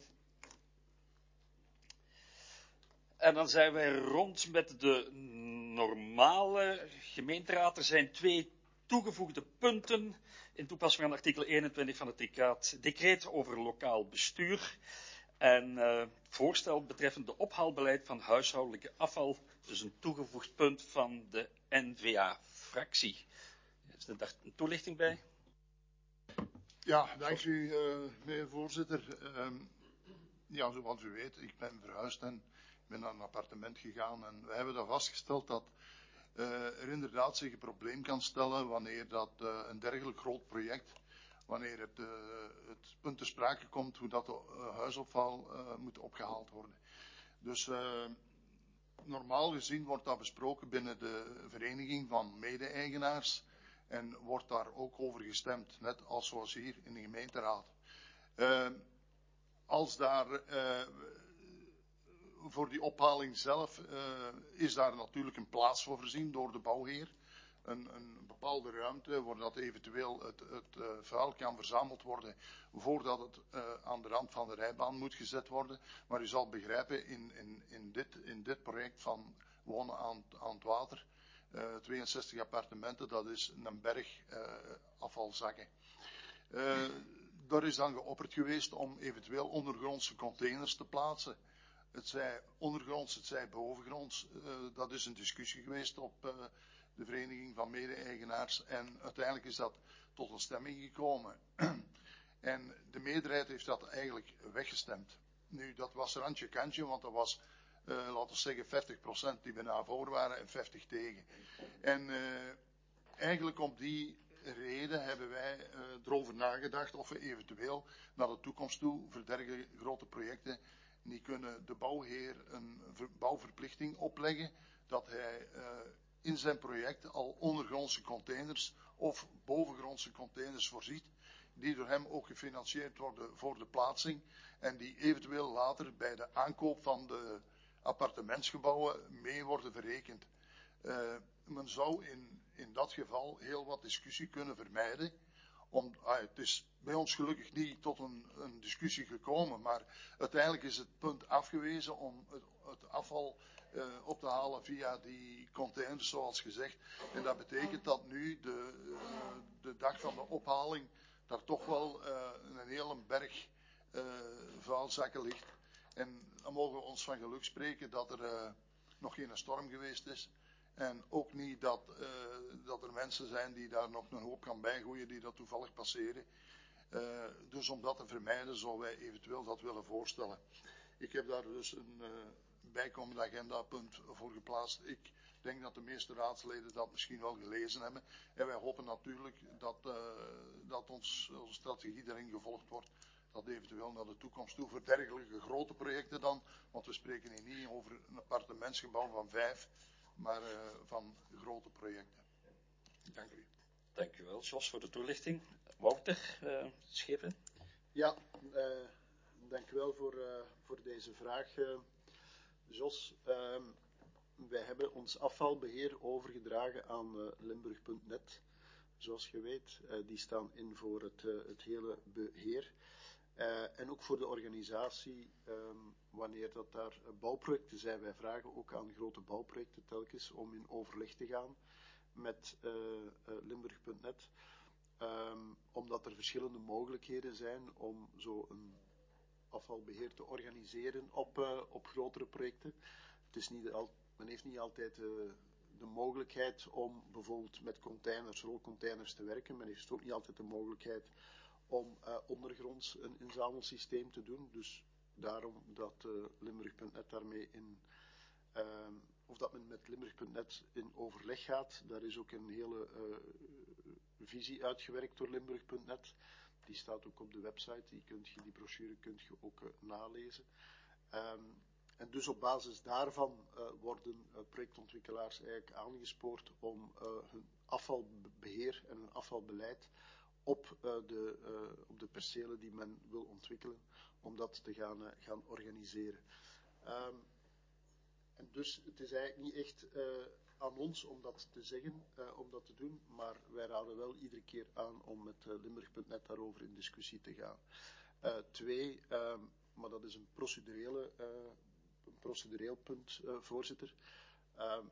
En dan zijn wij rond met de normale gemeenteraad. Er zijn twee toegevoegde punten in toepassing van artikel eenentwintig van het decreet over lokaal bestuur. En uh, voorstel betreffend de ophaalbeleid van huishoudelijke afval. Dus een toegevoegd punt van de N V A-fractie. Is er daar een toelichting bij? Ja, dank u, uh, meneer voorzitter. Uh, ja, zoals u weet, ik ben verhuisd en ben naar een appartement gegaan. En we hebben dan vastgesteld dat uh, er inderdaad zich een probleem kan stellen wanneer dat uh, een dergelijk groot project, wanneer het, uh, het punt ter sprake komt hoe dat de uh, huisopval uh, moet opgehaald worden. Dus uh, normaal gezien wordt dat besproken binnen de vereniging van mede-eigenaars en wordt daar ook over gestemd, net als zoals hier in de gemeenteraad. Uh, als daar uh, voor die ophaling zelf uh, is daar natuurlijk een plaats voor voorzien door de bouwheer. Een, een bepaalde ruimte waar dat eventueel het, het uh, vuil kan verzameld worden voordat het uh, aan de rand van de rijbaan moet gezet worden. Maar u zal begrijpen, in, in, in, dit, in dit project van wonen aan, aan het water, uh, tweeënzestig appartementen, dat is een berg uh, afvalzakken. Uh, daar is dan geopperd geweest om eventueel ondergrondse containers te plaatsen. Het zij ondergronds, het zij bovengronds. Uh, dat is een discussie geweest op uh, de vereniging van mede-eigenaars. En uiteindelijk is dat tot een stemming gekomen. En de meerderheid heeft dat eigenlijk weggestemd. Nu, dat was randje kantje, want dat was, uh, laten we zeggen, vijftig procent die bijna voor waren en vijftig tegen. En uh, eigenlijk om die reden hebben wij uh, erover nagedacht of we eventueel naar de toekomst toe voor dergelijke grote projecten niet kunnen de bouwheer een bouwverplichting opleggen dat hij uh, in zijn project al ondergrondse containers of bovengrondse containers voorziet, die door hem ook gefinancierd worden voor de plaatsing en die eventueel later bij de aankoop van de appartementsgebouwen mee worden verrekend. Uh, men zou in, in dat geval heel wat discussie kunnen vermijden. Om, ah, het is bij ons gelukkig niet tot een, een discussie gekomen, maar uiteindelijk is het punt afgewezen om het, het afval uh, op te halen via die containers, zoals gezegd. En dat betekent dat nu de, uh, de dag van de ophaling daar toch wel uh, een hele berg uh, vuilzakken ligt. En dan mogen we ons van geluk spreken dat er uh, nog geen storm geweest is. En ook niet dat, uh, dat er mensen zijn die daar nog een hoop gaan bijgooien, die dat toevallig passeren. Uh, dus om dat te vermijden, zouden wij eventueel dat willen voorstellen. Ik heb daar dus een uh, bijkomend agendapunt voor geplaatst. Ik denk dat de meeste raadsleden dat misschien wel gelezen hebben. En wij hopen natuurlijk dat, uh, dat ons, onze strategie daarin gevolgd wordt. Dat eventueel naar de toekomst toe voor dergelijke grote projecten dan. Want we spreken hier niet over een appartementsgebouw van vijf, maar uh, van grote projecten. Dank u. Dank u wel, Jos, voor de toelichting. Wouter uh, Schepen. Ja, uh, dank u wel voor, uh, voor deze vraag, uh, Jos. Uh, wij hebben ons afvalbeheer overgedragen aan uh, Limburg punt net. Zoals je weet, uh, die staan in voor het, uh, het hele beheer. Uh, en ook voor de organisatie, um, wanneer dat daar uh, bouwprojecten zijn. Wij vragen ook aan grote bouwprojecten telkens om in overleg te gaan met uh, uh, Limburg punt net. Um, omdat er verschillende mogelijkheden zijn om zo een afvalbeheer te organiseren op, uh, op grotere projecten. Het is niet al, men heeft niet altijd uh, de mogelijkheid om bijvoorbeeld met containers, rolcontainers te werken. Men heeft ook niet altijd de mogelijkheid om uh, ondergronds een inzamelsysteem te doen. Dus daarom dat uh, Limburg punt net daarmee in, uh, of dat men met Limburg punt net in overleg gaat. Daar is ook een hele uh, visie uitgewerkt door Limburg punt net. Die staat ook op de website, die, kunt je, die brochure kunt je ook uh, nalezen. Um, en dus op basis daarvan uh, worden uh, projectontwikkelaars eigenlijk aangespoord om uh, hun afvalbeheer en hun afvalbeleid op, uh, de, uh, op de percelen die men wil ontwikkelen, om dat te gaan, uh, gaan organiseren. Um, en dus het is eigenlijk niet echt uh, aan ons om dat te zeggen, uh, om dat te doen, maar wij raden wel iedere keer aan om met uh, Limburg punt net daarover in discussie te gaan. Uh, twee, um, maar dat is een procedurele, uh, een procedureel punt, uh, voorzitter. Um,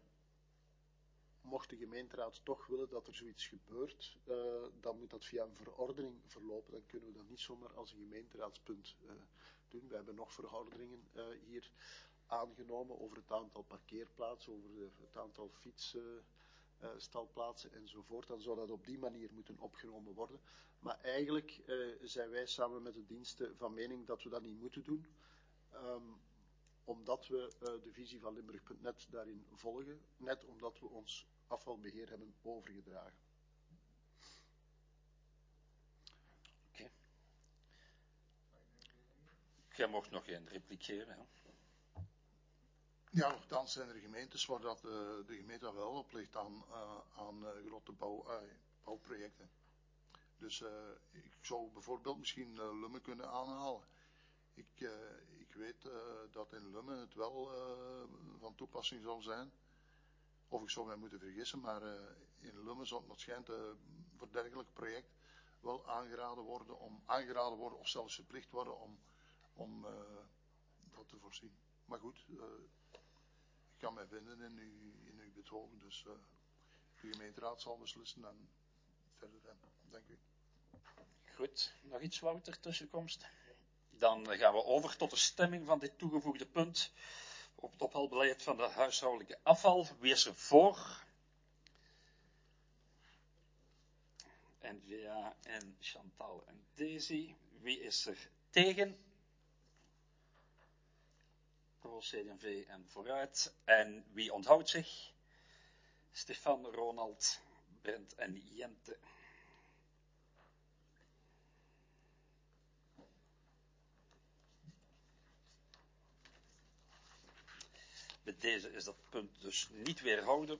Mocht de gemeenteraad toch willen dat er zoiets gebeurt, uh, dan moet dat via een verordening verlopen. Dan kunnen we dat niet zomaar als een gemeenteraadspunt uh, doen. We hebben nog verordeningen uh, hier aangenomen over het aantal parkeerplaatsen, over de, het aantal fietsstalplaatsen uh, enzovoort. Dan zou dat op die manier moeten opgenomen worden. Maar eigenlijk uh, zijn wij samen met de diensten van mening dat we dat niet moeten doen. Um, omdat we uh, de visie van Limburg punt net daarin volgen, net omdat we ons afvalbeheer hebben overgedragen. Oké. Okay. Jij mocht nog geen repliceren, hè? Ja, nogthans zijn er gemeentes waar dat, uh, de gemeente wel oplegt aan, uh, aan uh, grote bouw, uh, bouwprojecten. Dus uh, ik zou bijvoorbeeld misschien uh, Lummen kunnen aanhalen. Ik, uh, ik weet uh, dat in Lummen het wel uh, van toepassing zal zijn. Of ik zou mij moeten vergissen, maar uh, in Lummen zal het wat schijnt uh, voor dergelijk project wel aangeraden worden, om, aangeraden worden of zelfs verplicht worden om, om uh, dat te voorzien. Maar goed, uh, ik kan mij vinden in uw, in uw betoog, dus uh, de gemeenteraad zal beslissen en verder gaan. Dank u. Goed, nog iets, Wouter, tussenkomst? Dan gaan we over tot de stemming van dit toegevoegde punt op het ophaalbeleid van de huishoudelijke afval. Wie is er voor? N V A en Chantal en Daisy. Wie is er tegen? Pro, C D en V en vooruit. En wie onthoudt zich? Stefan, Ronald, Brent en Jente. Met deze is dat punt dus niet weerhouden.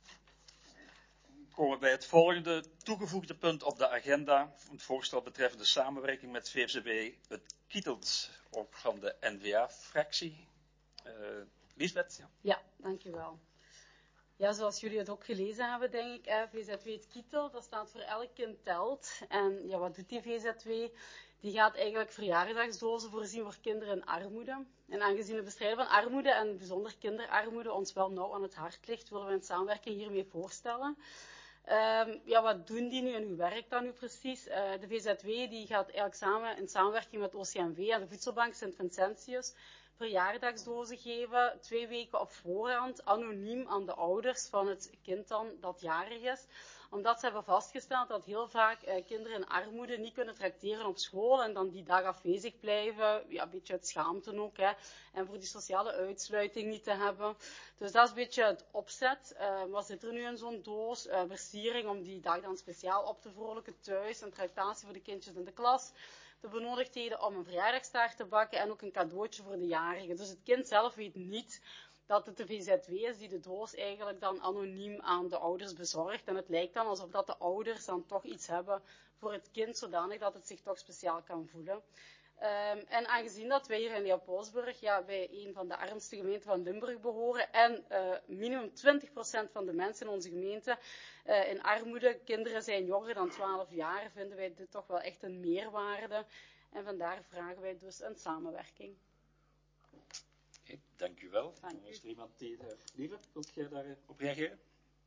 We komen bij het volgende toegevoegde punt op de agenda. Het voorstel betreffende samenwerking met V Z W. Het kietelt ook van de N V A-fractie. Uh, Liesbeth? Ja. Ja, dankjewel. Ja, zoals jullie het ook gelezen hebben, denk ik, hè, V Z W het Kietel, dat staat voor elk kind telt. En ja, wat doet die V Z W? Die gaat eigenlijk verjaardagsdozen voorzien voor kinderen in armoede. En aangezien het bestrijden van armoede en bijzonder kinderarmoede ons wel nauw aan het hart ligt, willen we een samenwerking hiermee voorstellen. Um, ja, wat doen die nu en hoe werkt dat nu precies? Uh, de V Z W die gaat eigenlijk samen in samenwerking met O C M W en de Voedselbank Sint Vincentius verjaardagsdozen geven, twee weken op voorhand, anoniem aan de ouders van het kind dan dat jarig is. Omdat ze hebben vastgesteld dat heel vaak eh, kinderen in armoede niet kunnen trakteren op school en dan die dag afwezig blijven. Ja, een beetje uit schaamte ook, hè. En voor die sociale uitsluiting niet te hebben. Dus dat is een beetje het opzet. Uh, wat zit er nu in zo'n doos? Uh, versiering om die dag dan speciaal op te vrolijken thuis. Een tractatie voor de kindjes in de klas. De benodigdheden om een verjaardagstaart te bakken en ook een cadeautje voor de jarige. Dus het kind zelf weet niet dat het de V Z W is die de doos eigenlijk dan anoniem aan de ouders bezorgt. En het lijkt dan alsof dat de ouders dan toch iets hebben voor het kind, zodanig dat het zich toch speciaal kan voelen. Um, en aangezien dat wij hier in Leopoldsburg ja, bij een van de armste gemeenten van Limburg behoren en uh, minimum twintig procent van de mensen in onze gemeente uh, in armoede, kinderen zijn jonger dan twaalf jaar, vinden wij dit toch wel echt een meerwaarde. En vandaar vragen wij dus een samenwerking. Okay, dank u wel. Dank u. Is er iemand die... Uh, Lieve, wilt jij daarop reageren?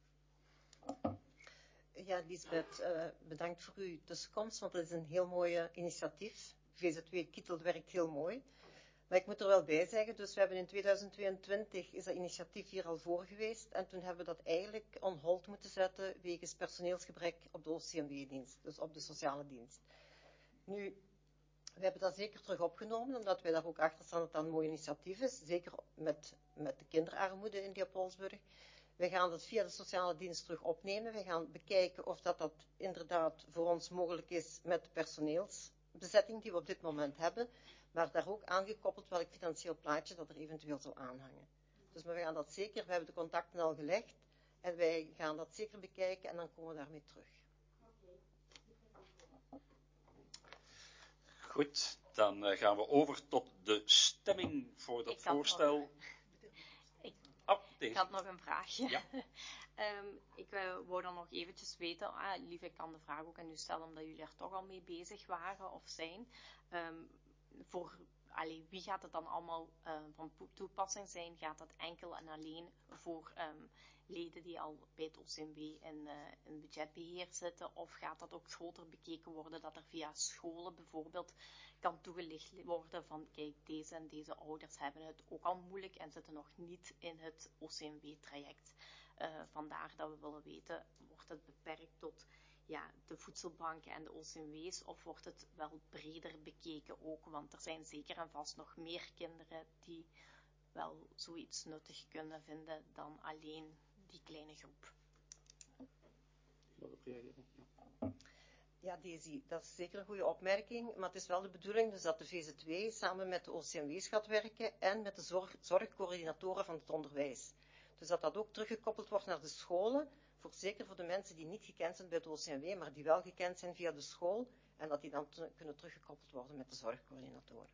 Ja, Lisbeth, uh, bedankt voor uw tussenkomst, want het is een heel mooi initiatief. V Z W Kittelt werkt heel mooi. Maar ik moet er wel bij zeggen, dus we hebben in tweeduizend tweeëntwintig is dat initiatief hier al voor geweest. En toen hebben we dat eigenlijk on hold moeten zetten wegens personeelsgebrek op de O C M W-dienst, dus op de sociale dienst. Nu, we hebben dat zeker terug opgenomen, omdat wij daar ook achter staan dat dat een mooi initiatief is. Zeker met, met de kinderarmoede in Leopoldsburg. We gaan dat via de sociale dienst terug opnemen. We gaan bekijken of dat, dat inderdaad voor ons mogelijk is met de personeelsbezetting die we op dit moment hebben. Maar daar ook aangekoppeld welk financieel plaatje dat er eventueel zou aanhangen. Dus we gaan dat zeker, we hebben de contacten al gelegd. En wij gaan dat zeker bekijken en dan komen we daarmee terug. Goed, dan uh, gaan we over tot de stemming voor dat voorstel. Nog, ik, oh, ik had nog een vraagje. Ja. um, ik uh, wou dan nog eventjes weten, ah, lief, ik kan de vraag ook aan u stellen, omdat jullie er toch al mee bezig waren of zijn. Um, voor, allee, wie gaat het dan allemaal uh, van toepassing zijn? Gaat dat enkel en alleen voor um, leden die al bij het O C M W in, uh, in budgetbeheer zitten? Of gaat dat ook groter bekeken worden, dat er via scholen bijvoorbeeld kan toegelicht worden van, kijk, deze en deze ouders hebben het ook al moeilijk en zitten nog niet in het O C M W-traject. Uh, vandaar dat we willen weten, wordt het beperkt tot ja, de voedselbanken en de O C M W's, of wordt het wel breder bekeken ook? Want er zijn zeker en vast nog meer kinderen die wel zoiets nuttig kunnen vinden dan alleen die kleine groep. Ja, Daisy, dat is zeker een goede opmerking, maar het is wel de bedoeling dus dat de V Z W samen met de O C M W's gaat werken en met de zorg, zorgcoördinatoren van het onderwijs. Dus dat dat ook teruggekoppeld wordt naar de scholen, voor, zeker voor de mensen die niet gekend zijn bij het O C M W, maar die wel gekend zijn via de school, en dat die dan te, kunnen teruggekoppeld worden met de zorgcoördinatoren.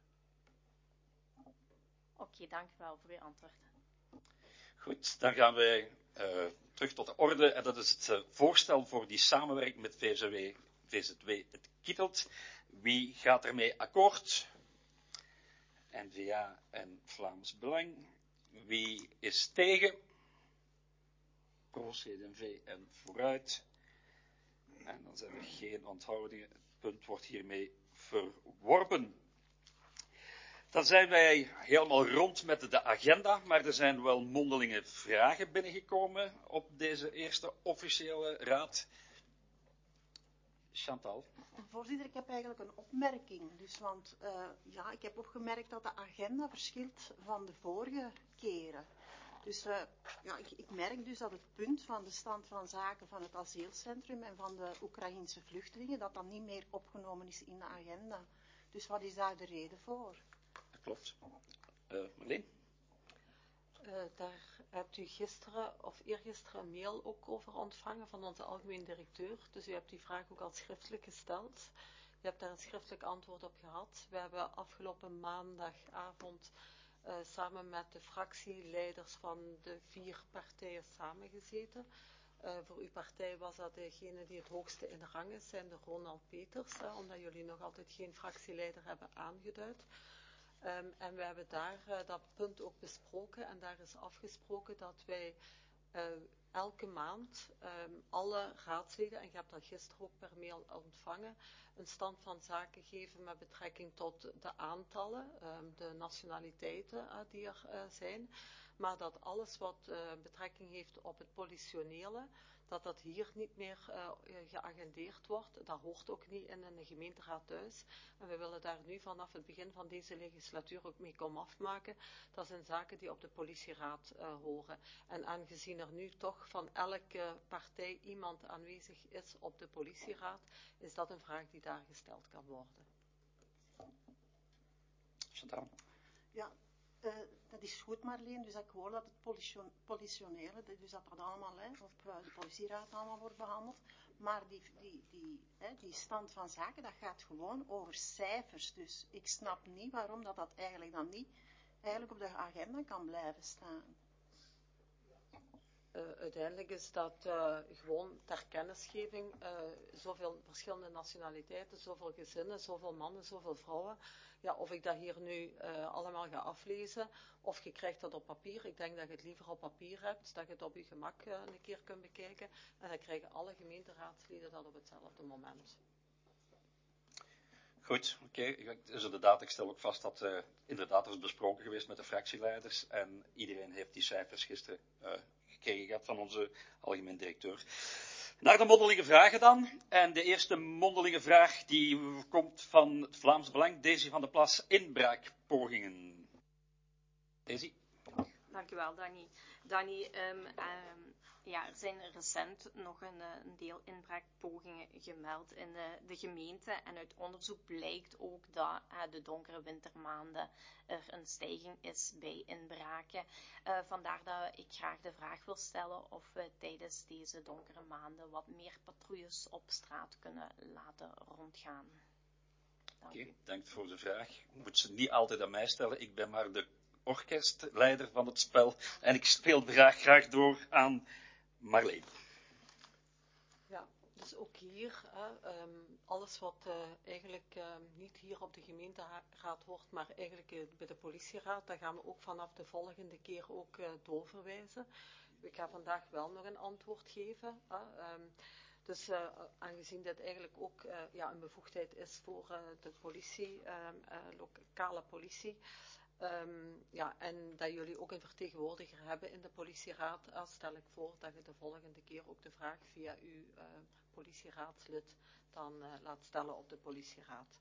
Oké, okay, dank u wel voor uw antwoord. Goed, dan gaan wij uh, terug tot de orde, en dat is het uh, voorstel voor die samenwerking met V Z W, V Z W het Kittelt. Wie gaat ermee akkoord? N V A en Vlaams Belang. Wie is tegen? Pro, C D en V en vooruit. En dan zijn er geen onthoudingen. Het punt wordt hiermee verworpen. Dan zijn wij helemaal rond met de agenda, maar er zijn wel mondelinge vragen binnengekomen op deze eerste officiële raad. Chantal. Voorzitter, ik heb eigenlijk een opmerking. Dus, want uh, ja, ik heb opgemerkt dat de agenda verschilt van de vorige keren. Dus uh, ja, ik, ik merk dus dat het punt van de stand van zaken van het asielcentrum en van de Oekraïense vluchtelingen, dat dat niet meer opgenomen is in de agenda. Dus wat is daar de reden voor? Dat klopt. Uh, Marleen? Uh, daar hebt u gisteren of eergisteren een mail ook over ontvangen van onze algemeen directeur. Dus u hebt die vraag ook al schriftelijk gesteld. U hebt daar een schriftelijk antwoord op gehad. We hebben afgelopen maandagavond uh, samen met de fractieleiders van de vier partijen samengezeten. Uh, voor uw partij was dat degene die het hoogste in rang is, zijn de Ronald Peters, uh, omdat jullie nog altijd geen fractieleider hebben aangeduid. Um, en we hebben daar uh, dat punt ook besproken en daar is afgesproken dat wij uh, elke maand um, alle raadsleden, en je hebt dat gisteren ook per mail ontvangen, een stand van zaken geven met betrekking tot de aantallen, um, de nationaliteiten uh, die er uh, zijn, maar dat alles wat uh, betrekking heeft op het politionele, dat dat hier niet meer uh, geagendeerd wordt. Dat hoort ook niet in een gemeenteraad thuis. En we willen daar nu vanaf het begin van deze legislatuur ook mee komen afmaken. Dat zijn zaken die op de politieraad uh, horen. En aangezien er nu toch van elke partij iemand aanwezig is op de politieraad, is dat een vraag die daar gesteld kan worden. Chantal? Ja. Uh, dat is goed, Marleen. Dus ik hoor dat het polition, politionele, dus dat dat allemaal hè, op uh, de politieraad allemaal wordt behandeld. Maar die, die, die, hè, die stand van zaken, dat gaat gewoon over cijfers. Dus ik snap niet waarom dat, dat eigenlijk dan niet eigenlijk op de agenda kan blijven staan. Uh, uiteindelijk is dat uh, gewoon ter kennisgeving, uh, zoveel verschillende nationaliteiten, zoveel gezinnen, zoveel mannen, zoveel vrouwen. Ja, of ik dat hier nu uh, allemaal ga aflezen, of je krijgt dat op papier. Ik denk dat je het liever op papier hebt, dat je het op je gemak uh, een keer kunt bekijken. En dan krijgen alle gemeenteraadsleden dat op hetzelfde moment. Goed, oké. Okay. Dus inderdaad, ik stel ook vast dat uh, inderdaad er is besproken geweest met de fractieleiders. En iedereen heeft die cijfers gisteren uh, gekregen gehad van onze algemeen directeur. Naar de mondelinge vragen dan. En de eerste mondelinge vraag die komt van het Vlaams Belang. Daisy van der Plas, inbraakpogingen. Daisy. Dank u wel, Danny. Danny, um, um, ja, er zijn recent nog een, een deel inbraakpogingen gemeld in de, de gemeente. En uit onderzoek blijkt ook dat uh, de donkere wintermaanden er een stijging is bij inbraken. Uh, vandaar dat ik graag de vraag wil stellen of we tijdens deze donkere maanden wat meer patrouilles op straat kunnen laten rondgaan. Oké, okay, dank voor de vraag. Ik moet ze niet altijd aan mij stellen. Ik ben maar de orkestleider van het spel en ik speel de vraag graag door aan Marleen. Ja, dus ook hier, uh, um, alles wat uh, eigenlijk uh, niet hier op de gemeenteraad hoort, maar eigenlijk uh, bij de politieraad, daar gaan we ook vanaf de volgende keer ook uh, doorverwijzen. Ik ga vandaag wel nog een antwoord geven. Uh, um, Dus uh, aangezien dit eigenlijk ook uh, ja, een bevoegdheid is voor uh, de politie, uh, uh, lokale politie, um, ja, en dat jullie ook een vertegenwoordiger hebben in de politieraad, uh, stel ik voor dat je de volgende keer ook de vraag via uw uh, politieraadslid dan uh, laat stellen op de politieraad.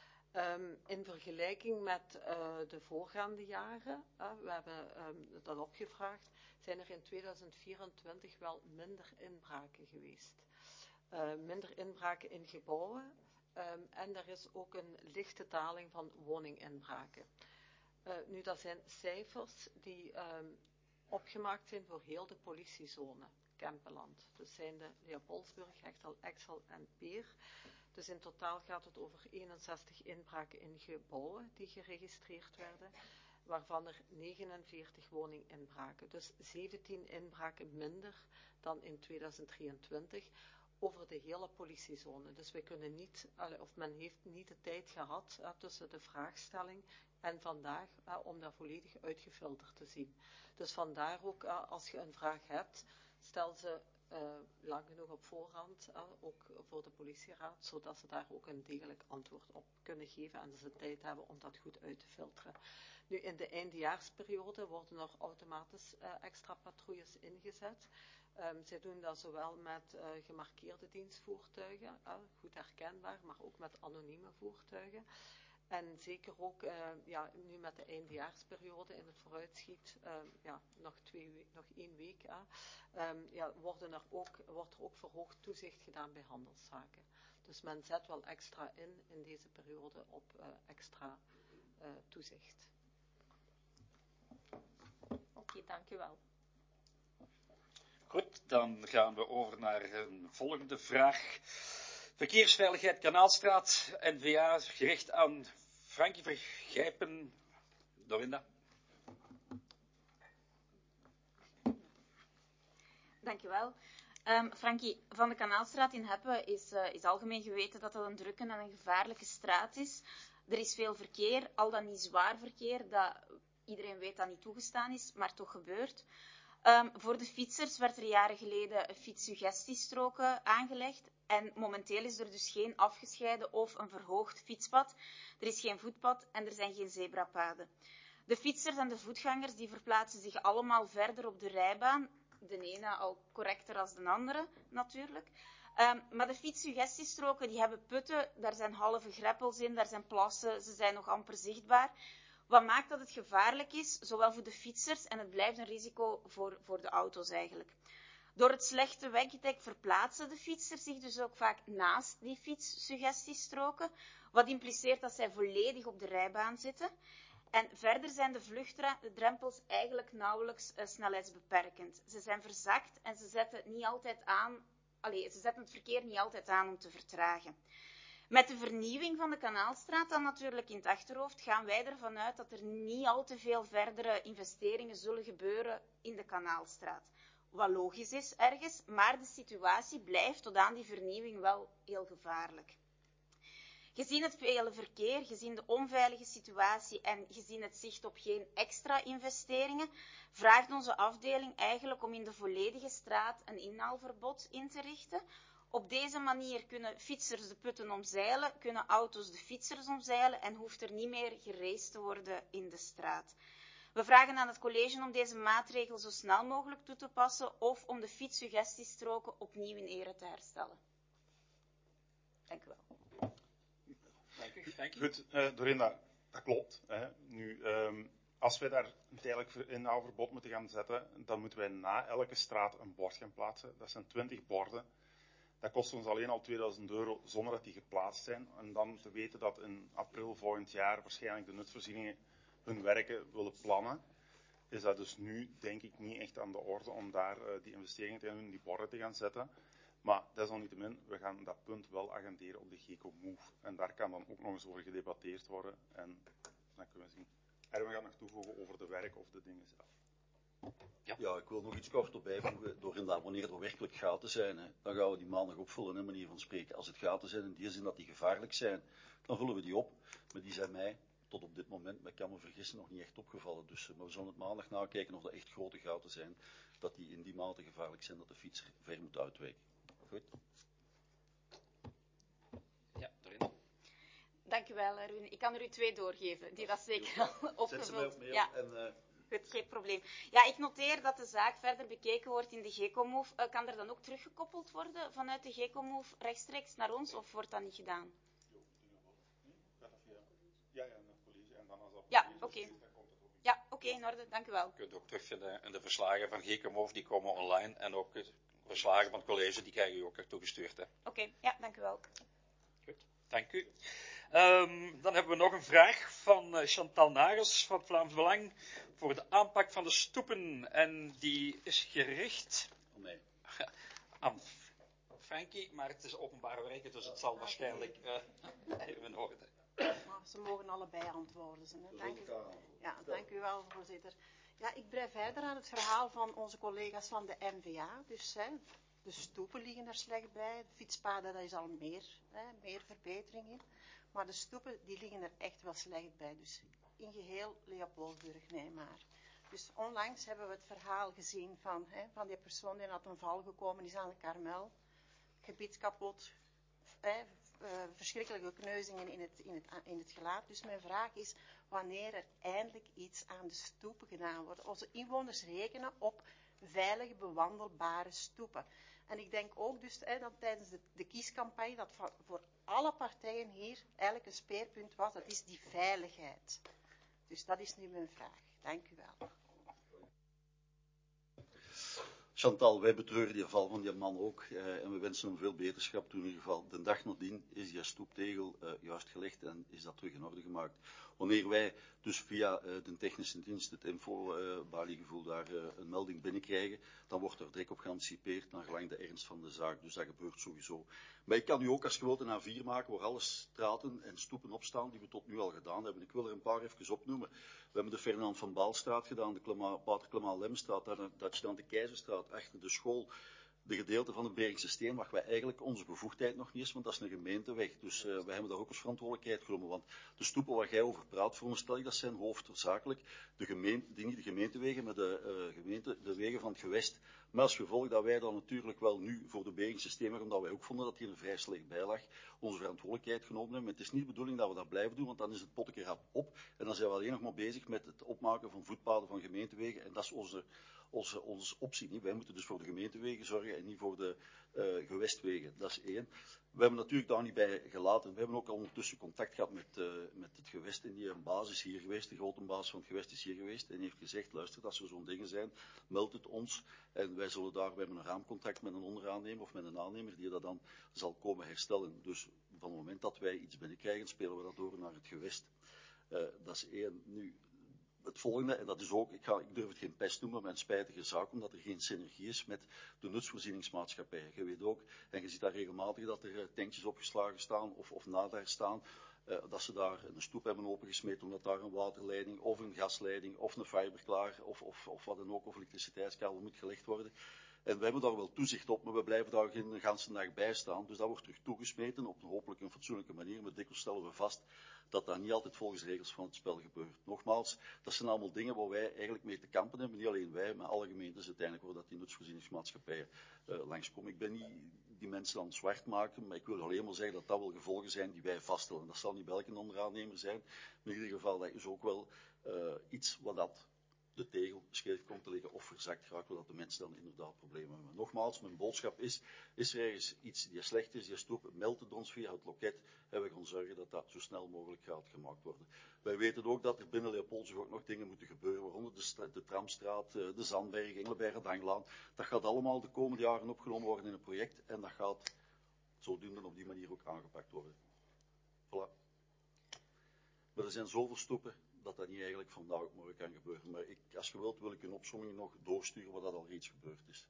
Um, in vergelijking met uh, de voorgaande jaren, uh, we hebben um, dat opgevraagd, zijn er in tweeduizend vierentwintig wel minder inbraken geweest. Uh, minder inbraken in gebouwen um, en er is ook een lichte daling van woninginbraken. Uh, nu, dat zijn cijfers die um, opgemaakt zijn voor heel de politiezone, Kempenland. Dus zijn de Leopoldsburg, Hechtel, Exel en Peer. Dus in totaal gaat het over eenenzestig inbraken in gebouwen die geregistreerd werden, waarvan er negenenveertig woninginbraken. Dus zeventien inbraken minder dan in tweeduizend drieëntwintig. Over de hele politiezone. Dus we kunnen niet, of men heeft niet de tijd gehad uh, tussen de vraagstelling en vandaag uh, om dat volledig uitgefilterd te zien. Dus vandaar ook, uh, als je een vraag hebt, stel ze uh, lang genoeg op voorhand, uh, ook voor de politieraad, zodat ze daar ook een degelijk antwoord op kunnen geven en dat ze tijd hebben om dat goed uit te filteren. Nu, in de eindejaarsperiode worden er automatisch uh, extra patrouilles ingezet. Um, zij doen dat zowel met uh, gemarkeerde dienstvoertuigen, uh, goed herkenbaar, maar ook met anonieme voertuigen. En zeker ook uh, ja, nu met de eindejaarsperiode in het vooruitschiet, um, ja, nog, twee, nog één week, uh, um, ja, worden er ook, wordt er ook verhoogd toezicht gedaan bij handelszaken. Dus men zet wel extra in in deze periode op uh, extra uh, toezicht. Oké, okay, dank u wel. Goed, dan gaan we over naar een volgende vraag. Verkeersveiligheid Kanaalstraat, N V A, gericht aan Frankie Vergijpen. Dorinda. Dank u wel. Um, Frankie, van de Kanaalstraat in Heppen is, uh, is algemeen geweten dat dat een drukke en een gevaarlijke straat is. Er is veel verkeer, al dan niet zwaar verkeer, dat iedereen weet dat niet toegestaan is, maar toch gebeurt. Um, voor de fietsers werd er jaren geleden een fietssuggestiestroken aangelegd. En momenteel is er dus geen afgescheiden of een verhoogd fietspad. Er is geen voetpad en er zijn geen zebrapaden. De fietsers en de voetgangers die verplaatsen zich allemaal verder op de rijbaan. De ene al correcter dan de andere, natuurlijk. Um, maar de fietssuggestiestroken die hebben putten, daar zijn halve greppels in, daar zijn plassen, ze zijn nog amper zichtbaar. Wat maakt dat het gevaarlijk is, zowel voor de fietsers en het blijft een risico voor, voor de auto's eigenlijk. Door het slechte wegdek verplaatsen de fietsers zich dus ook vaak naast die fietssuggestiestroken, wat impliceert dat zij volledig op de rijbaan zitten. En verder zijn de vluchtdrempels eigenlijk nauwelijks uh, snelheidsbeperkend. Ze zijn verzakt en ze zetten, niet altijd aan, allez, ze zetten het verkeer niet altijd aan om te vertragen. Met de vernieuwing van de Kanaalstraat dan natuurlijk in het achterhoofd gaan wij ervan uit dat er niet al te veel verdere investeringen zullen gebeuren in de Kanaalstraat. Wat logisch is ergens, maar de situatie blijft tot aan die vernieuwing wel heel gevaarlijk. Gezien het vele verkeer, gezien de onveilige situatie en gezien het zicht op geen extra investeringen, vraagt onze afdeling eigenlijk om in de volledige straat een inhaalverbod in te richten. Op deze manier kunnen fietsers de putten omzeilen, kunnen auto's de fietsers omzeilen en hoeft er niet meer geraced te worden in de straat. We vragen aan het college om deze maatregel zo snel mogelijk toe te passen of om de fietssuggestiestroken opnieuw in ere te herstellen. Dank u wel. Dank u. Dank u. Goed, uh, Dorinda, dat klopt. Hè. Nu, um, als wij daar een tijdelijk inhaalverbod moeten gaan zetten, dan moeten wij na elke straat een bord gaan plaatsen. Dat zijn twintig borden. Dat kost ons alleen al tweeduizend euro zonder dat die geplaatst zijn. En dan te weten dat in april volgend jaar waarschijnlijk de nutsvoorzieningen hun werken willen plannen, is dat dus nu denk ik niet echt aan de orde om daar uh, die investeringen te doen, die borden te gaan zetten. Maar desalniettemin, we gaan dat punt wel agenderen op de GECO Move. En daar kan dan ook nog eens over gedebatteerd worden. En dan kunnen we zien. Erwin gaat nog toevoegen over de werk of de dingen zelf. Ja. ja, ik wil nog iets kort op bijvoegen. Dorinda, wanneer er werkelijk gaten zijn, hè, dan gaan we die maandag opvullen, hè, manier van spreken. Als het gaten zijn in die zin dat die gevaarlijk zijn, dan vullen we die op. Maar die zijn mij tot op dit moment, maar ik kan me vergissen, nog niet echt opgevallen. Dus, maar we zullen het maandag nakijken of er echt grote gaten zijn, dat die in die mate gevaarlijk zijn dat de fietser ver moet uitwijken. Goed. Ja, Dorinda. Dank u wel, Erwin. Ik kan er u twee doorgeven, die dat zeker al opgevuld. Zet ze mij op mail ja. en... Uh... Goed, geen probleem. Ja, ik noteer dat de zaak verder bekeken wordt in de GECO Move. Uh, kan er dan ook teruggekoppeld worden vanuit de GECO Move rechtstreeks naar ons, of wordt dat niet gedaan? Ja, ja, naar het college. En dan als dat ja, oké. Okay. Ja, oké, okay, in orde. Dank u wel. Je kunt ook terugvinden in de verslagen van GECO Move, die komen online. En ook de verslagen van het college, die krijgen u ook toegestuurd. Oké, okay, ja, dank u wel. Goed, dank u. Um, dan hebben we nog een vraag van uh, Chantal Nagels van het Vlaams Belang voor de aanpak van de stoepen. En die is gericht oh, nee. aan Frankie, maar het is openbare werken, dus het zal waarschijnlijk uh, even in orde. Maar ze mogen allebei antwoorden. Hè. Dank, u, ja, dank u wel, voorzitter. Ja, ik brei verder aan het verhaal van onze collega's van de N V A. Dus hè, de stoepen liggen er slecht bij. De fietspaden, daar is al meer, hè, meer verbetering in. Maar de stoepen, die liggen er echt wel slecht bij. Dus in geheel Leopoldsburg, nee maar. Dus onlangs hebben we het verhaal gezien van, hè, van die persoon die uit een val gekomen is aan de Karmel. Gebied kapot, hè, uh, verschrikkelijke kneuzingen in het, in, het, in het gelaat. Dus mijn vraag is wanneer er eindelijk iets aan de stoepen gedaan wordt. Onze inwoners rekenen op veilige, bewandelbare stoepen. En ik denk ook dus hè, dat tijdens de, de kiescampagne dat voor, voor alle partijen hier eigenlijk een speerpunt was, dat is die veiligheid. Dus dat is nu mijn vraag. Dank u wel. Chantal, wij betreuren die val van die man ook uh, en we wensen hem veel beterschap toe in ieder geval. De dag nadien is die stoeptegel uh, juist gelegd en is dat terug in orde gemaakt. Wanneer wij dus via uh, de technische dienst, het info-baliegevoel, uh, daar uh, een melding binnenkrijgen, dan wordt er direct op geanticipeerd naar gelang de ernst van de zaak. Dus dat gebeurt sowieso. Maar ik kan u ook als je wilt een A vier maken waar alle straten en stoepen opstaan die we tot nu al gedaan hebben. Ik wil er een paar even opnoemen. We hebben de Ferdinand van Baalstraat gedaan, de Klema, Pater Klema Lemstraat, dat je dan de Keizerstraat achter de school, de gedeelte van het Bergse Steen, waar wij eigenlijk onze bevoegdheid nog niet is, want dat is een gemeenteweg. Dus uh, wij hebben daar ook als verantwoordelijkheid genomen. Want de stoepen waar jij over praat, veronderstel ik, dat zijn hoofdzakelijk de, gemeente, die niet de gemeentewegen, maar de, uh, gemeente, de wegen van het gewest. Maar als gevolg dat wij dan natuurlijk wel nu voor de Bergse Steen, omdat wij ook vonden dat hier een vrij slecht bij lag, onze verantwoordelijkheid genomen hebben. Maar het is niet de bedoeling dat we dat blijven doen, want dan is het pottenkerap op. En dan zijn we alleen nog maar bezig met het opmaken van voetpaden van gemeentewegen. En dat is onze... Onze, onze optie niet. Wij moeten dus voor de gemeentewegen zorgen en niet voor de uh, gewestwegen. Dat is één. We hebben natuurlijk daar niet bij gelaten. We hebben ook al ondertussen contact gehad met, uh, met het gewest. En die een baas is hier geweest, de grote baas van het gewest is hier geweest. En heeft gezegd, luister, als er zo'n dingen zijn, meld het ons. En wij zullen daar, we hebben een raamcontact met een onderaannemer of met een aannemer die dat dan zal komen herstellen. Dus van het moment dat wij iets binnenkrijgen, spelen we dat door naar het gewest. Uh, dat is één. Nu, het volgende, en dat is ook, ik, ga, ik durf het geen pest noemen, maar een spijtige zaak, omdat er geen synergie is met de nutsvoorzieningsmaatschappijen. Je weet ook, en je ziet daar regelmatig dat er uh, tankjes opgeslagen staan, of, of na daar staan, uh, dat ze daar een stoep hebben opengesmeten, omdat daar een waterleiding, of een gasleiding, of een fiberklaar, of, of, of wat dan ook, of elektriciteitskabel moet gelegd worden. En we hebben daar wel toezicht op, maar we blijven daar geen ganse dag bij staan. Dus dat wordt terug toegesmeten op een hopelijk een fatsoenlijke manier. Maar dikwijls stellen we vast dat dat niet altijd volgens de regels van het spel gebeurt. Nogmaals, dat zijn allemaal dingen waar wij eigenlijk mee te kampen hebben. Niet alleen wij, maar alle gemeentes uiteindelijk, waar dat die nutsvoorzieningsmaatschappijen uh, langskomen. Ik ben niet die mensen aan het zwart maken, maar ik wil alleen maar zeggen dat dat wel gevolgen zijn die wij vaststellen. Dat zal niet bij elke onderaannemer zijn, maar in ieder geval dat is ook wel uh, iets wat dat de tegel scheef komt te liggen of verzakt geraakt, zodat de mensen dan inderdaad problemen hebben. Nogmaals, mijn boodschap is, is er ergens iets die slecht is, die stoep, meld het ons via het loket en we gaan zorgen dat dat zo snel mogelijk gaat gemaakt worden. Wij weten ook dat er binnen Leopoldse ook nog dingen moeten gebeuren, waaronder de, de Tramstraat, de Zandberg, Engelbergen, Danglaan. Dat gaat allemaal de komende jaren opgenomen worden in een project en dat gaat zodoende op die manier ook aangepakt worden. Voilà. Maar er zijn zoveel stoepen dat dat niet eigenlijk vandaag op morgen kan gebeuren. Maar ik, als je wilt, wil ik een opsomming nog doorsturen wat dat al reeds gebeurd is.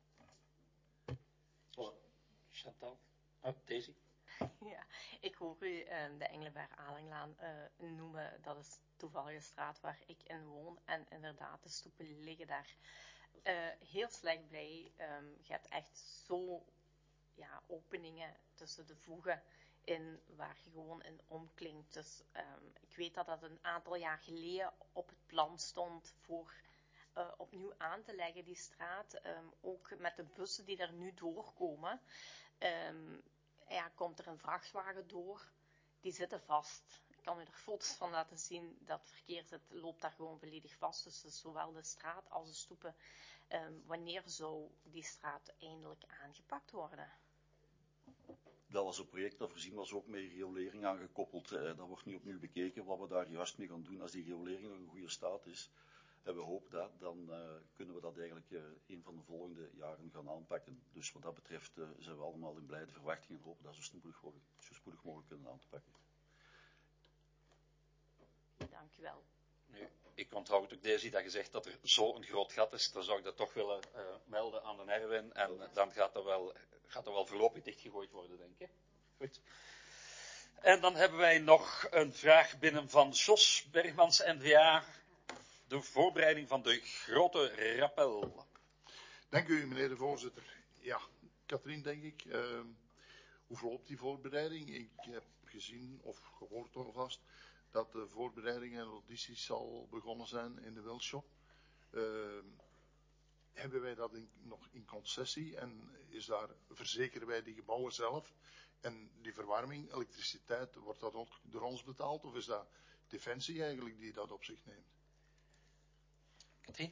Voilà. Chantal, oh, Daisy. Ja, ik hoor u uh, de Engelberg-Alinglaan uh, noemen. Dat is toevallig een straat waar ik in woon. En inderdaad, de stoepen liggen daar uh, heel slecht bij. Um, je hebt echt zo ja, openingen tussen de voegen in waar je gewoon in omklinkt. Dus um, ik weet dat dat een aantal jaar geleden op het plan stond voor uh, opnieuw aan te leggen, die straat. Um, ook met de bussen die er nu doorkomen. Um, ja, komt er een vrachtwagen door. Die zitten vast. Ik kan u er foto's van laten zien. Dat verkeer zit, loopt daar gewoon volledig vast. Dus, dus zowel de straat als de stoepen. Um, wanneer zou die straat eindelijk aangepakt worden? Dat was een project dat voorzien was ook met riolering aangekoppeld. Eh, dat wordt nu opnieuw bekeken wat we daar juist mee gaan doen. Als die riolering nog in goede staat is, en we hopen dat, dan uh, kunnen we dat eigenlijk uh, een van de volgende jaren gaan aanpakken. Dus wat dat betreft uh, zijn we allemaal in blijde verwachting en hopen dat zo spoedig mogelijk, zo spoedig mogelijk kunnen aan te pakken. Dank u wel. Nu, ik onthoud ook Daisy dat je zegt dat er zo'n groot gat is. Dan zou ik dat toch willen uh, melden aan de Erwin. En uh, dan gaat dat wel, gaat dat wel voorlopig dichtgegooid worden, denk ik. Goed. En dan hebben wij nog een vraag binnen van Jos Bergmans, N V A. De voorbereiding van de grote rappel. Dank u, meneer de voorzitter. Ja, Katrien, denk ik. Uh, hoe verloopt die voorbereiding? Ik heb gezien, of gehoord alvast, dat de voorbereidingen en audities al begonnen zijn in de Wilshop. Uh, hebben wij dat in, nog in concessie en is daar, verzekeren wij die gebouwen zelf? En die verwarming, elektriciteit, wordt dat ook door ons betaald of is dat Defensie eigenlijk die dat op zich neemt? Katrien?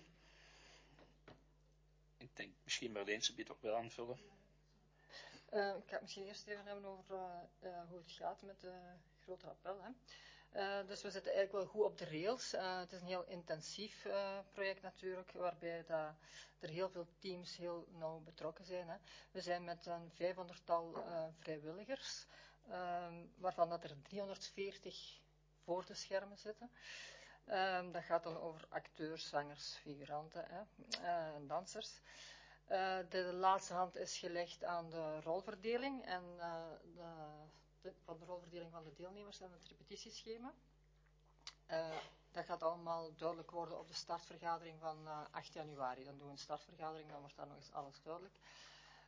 Ik denk misschien Marleen ze biedt ook wel aanvullen. Uh, ik ga het misschien eerst even hebben over uh, uh, hoe het gaat met de grote appel. Hè. Uh, dus we zitten eigenlijk wel goed op de rails. Uh, het is een heel intensief uh, project natuurlijk, waarbij dat er heel veel teams heel nauw betrokken zijn. Hè. We zijn met een vijfhonderdtal uh, vrijwilligers, uh, waarvan dat er driehonderdveertig voor de schermen zitten. Uh, dat gaat dan over acteurs, zangers, figuranten hè, uh, en dansers. Uh, de, de laatste hand is gelegd aan de rolverdeling en uh, de, de, van de rolverdeling van de deelnemers en het repetitieschema. Uh, dat gaat allemaal duidelijk worden op de startvergadering van uh, acht januari. Dan doen we een startvergadering, dan wordt daar nog eens alles duidelijk.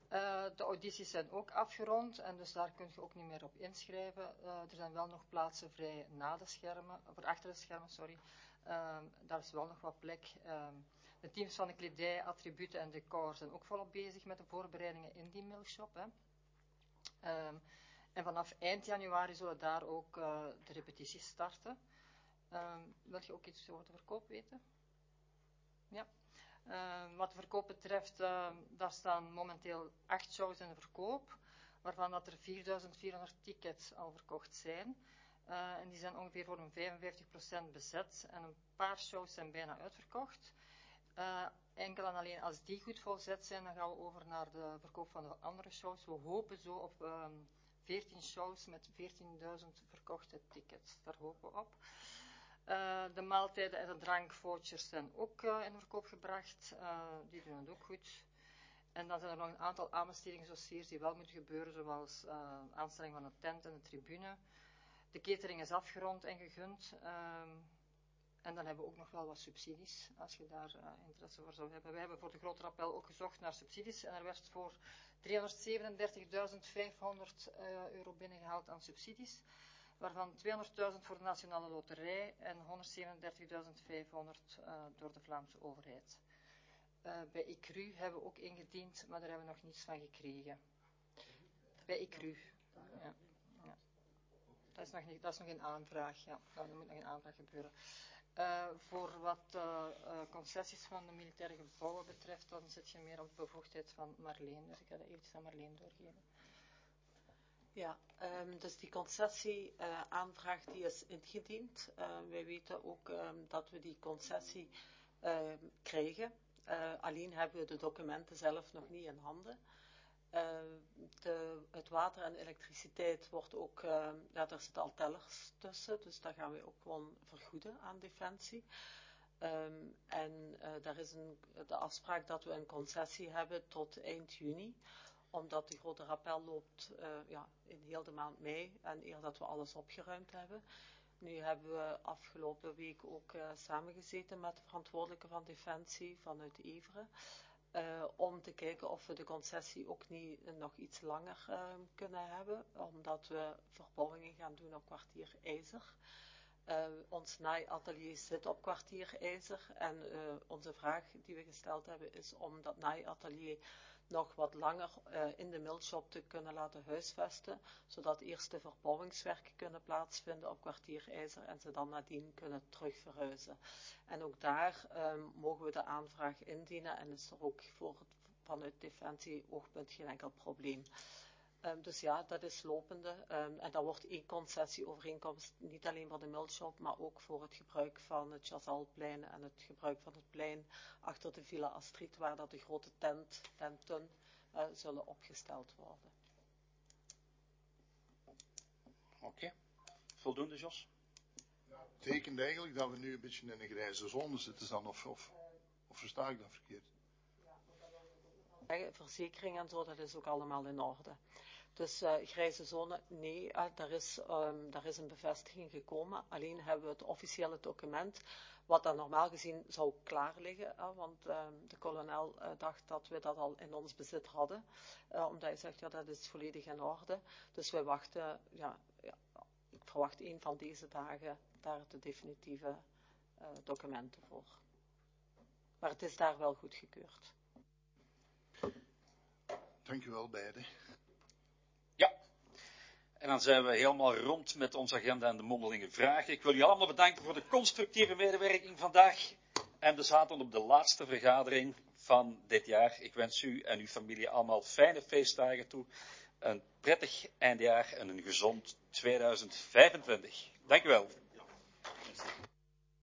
Uh, de audities zijn ook afgerond en dus daar kun je ook niet meer op inschrijven. Uh, er zijn wel nog plaatsen vrij na de schermen, voor achter de schermen, sorry. Uh, daar is wel nog wat plek. Uh, de teams van de kledij, attributen en decor zijn ook volop bezig met de voorbereidingen in die milkshop. Hè. Uh, en vanaf eind januari zullen daar ook uh, de repetities starten. Uh, wil je ook iets over de verkoop weten? Ja. Uh, wat de verkoop betreft, uh, daar staan momenteel acht shows in de verkoop, waarvan dat er vierduizend vierhonderd tickets al verkocht zijn. Uh, en die zijn ongeveer voor een vijfenvijftig procent bezet en een paar shows zijn bijna uitverkocht. Uh, enkel en alleen als die goed volzet zijn, dan gaan we over naar de verkoop van de andere shows. We hopen zo op um, veertien shows met veertienduizend verkochte tickets. Daar hopen we op. Uh, de maaltijden en de drankvouchers zijn ook uh, in de verkoop gebracht. Uh, die doen het ook goed. En dan zijn er nog een aantal aanbestedingsdossiers die wel moeten gebeuren, zoals uh, aanstelling van de tent en de tribune. De catering is afgerond en gegund. Um, en dan hebben we ook nog wel wat subsidies, als je daar uh, interesse voor zou hebben. Wij hebben voor de Grote Rappel ook gezocht naar subsidies en er werd voor driehonderdzevenendertigduizend vijfhonderd uh, euro binnengehaald aan subsidies, waarvan tweehonderdduizend voor de Nationale Loterij en honderdzevenendertigduizend vijfhonderd uh, door de Vlaamse overheid. Uh, bij I C R U hebben we ook ingediend, maar daar hebben we nog niets van gekregen. Bij I C R U. Ja. Ja. Dat is nog niet, dat is nog een aanvraag, ja. Nou, er moet nog een aanvraag gebeuren. Uh, voor wat uh, uh, concessies van de militaire gebouwen betreft, dan zit je meer op de bevoegdheid van Marleen. Dus ik ga dat eventjes aan Marleen doorgeven. Ja, um, dus die concessie-aanvraag uh, die is ingediend. Uh, wij weten ook um, dat we die concessie uh, krijgen. Uh, alleen hebben we de documenten zelf nog niet in handen. Uh, de, het water en de elektriciteit wordt ook, uh, ja, daar zitten al tellers tussen, dus dat gaan we ook gewoon vergoeden aan Defensie. Um, en uh, daar is een, de afspraak dat we een concessie hebben tot eind juni, omdat de Grote Rappel loopt uh, ja, in heel de maand mei en eer dat we alles opgeruimd hebben. Nu hebben we afgelopen week ook uh, samengezeten met de verantwoordelijke van Defensie vanuit Everen. Uh, om te kijken of we de concessie ook niet uh, nog iets langer uh, kunnen hebben, omdat we verbouwingen gaan doen op kwartier IJzer. Uh, ons naaiatelier zit op kwartier IJzer en uh, onze vraag die we gesteld hebben is om dat naaiatelier nog wat langer uh, in de milshop te kunnen laten huisvesten, zodat eerst de verbouwingswerken kunnen plaatsvinden op kwartier IJzer en ze dan nadien kunnen terug verhuizen. En ook daar um, mogen we de aanvraag indienen en is er ook voor het, vanuit Defensie oogpunt geen enkel probleem. Um, dus ja, dat is lopende. Um, en dat wordt één concessieovereenkomst, niet alleen voor de milshop, maar ook voor het gebruik van het Chazalplein en het gebruik van het plein achter de Villa Astrid, waar dat de grote tent, tenten uh, zullen opgesteld worden. Oké. Okay. Voldoende, Jos? Ja, het betekent eigenlijk dat we nu een beetje in een grijze zone zitten dan, of, of, of versta ik dat verkeerd? Verzekering en zo, dat is ook allemaal in orde. Dus uh, grijze zone, nee, uh, daar, is, um, daar is een bevestiging gekomen. Alleen hebben we het officiële document, wat dan normaal gezien zou klaar liggen, uh, want uh, de kolonel uh, dacht dat we dat al in ons bezit hadden, uh, omdat hij zegt, ja, dat is volledig in orde. Dus wij wachten, ja, ja, ik verwacht een van deze dagen daar de definitieve uh, documenten voor. Maar het is daar wel goedgekeurd. Dank u wel, beiden. Ja, en dan zijn we helemaal rond met onze agenda en de mondelinge vragen. Ik wil jullie allemaal bedanken voor de constructieve medewerking vandaag. En we zaten op de laatste vergadering van dit jaar. Ik wens u en uw familie allemaal fijne feestdagen toe. Een prettig eindjaar en een gezond tweeduizend vijfentwintig. Dank u wel.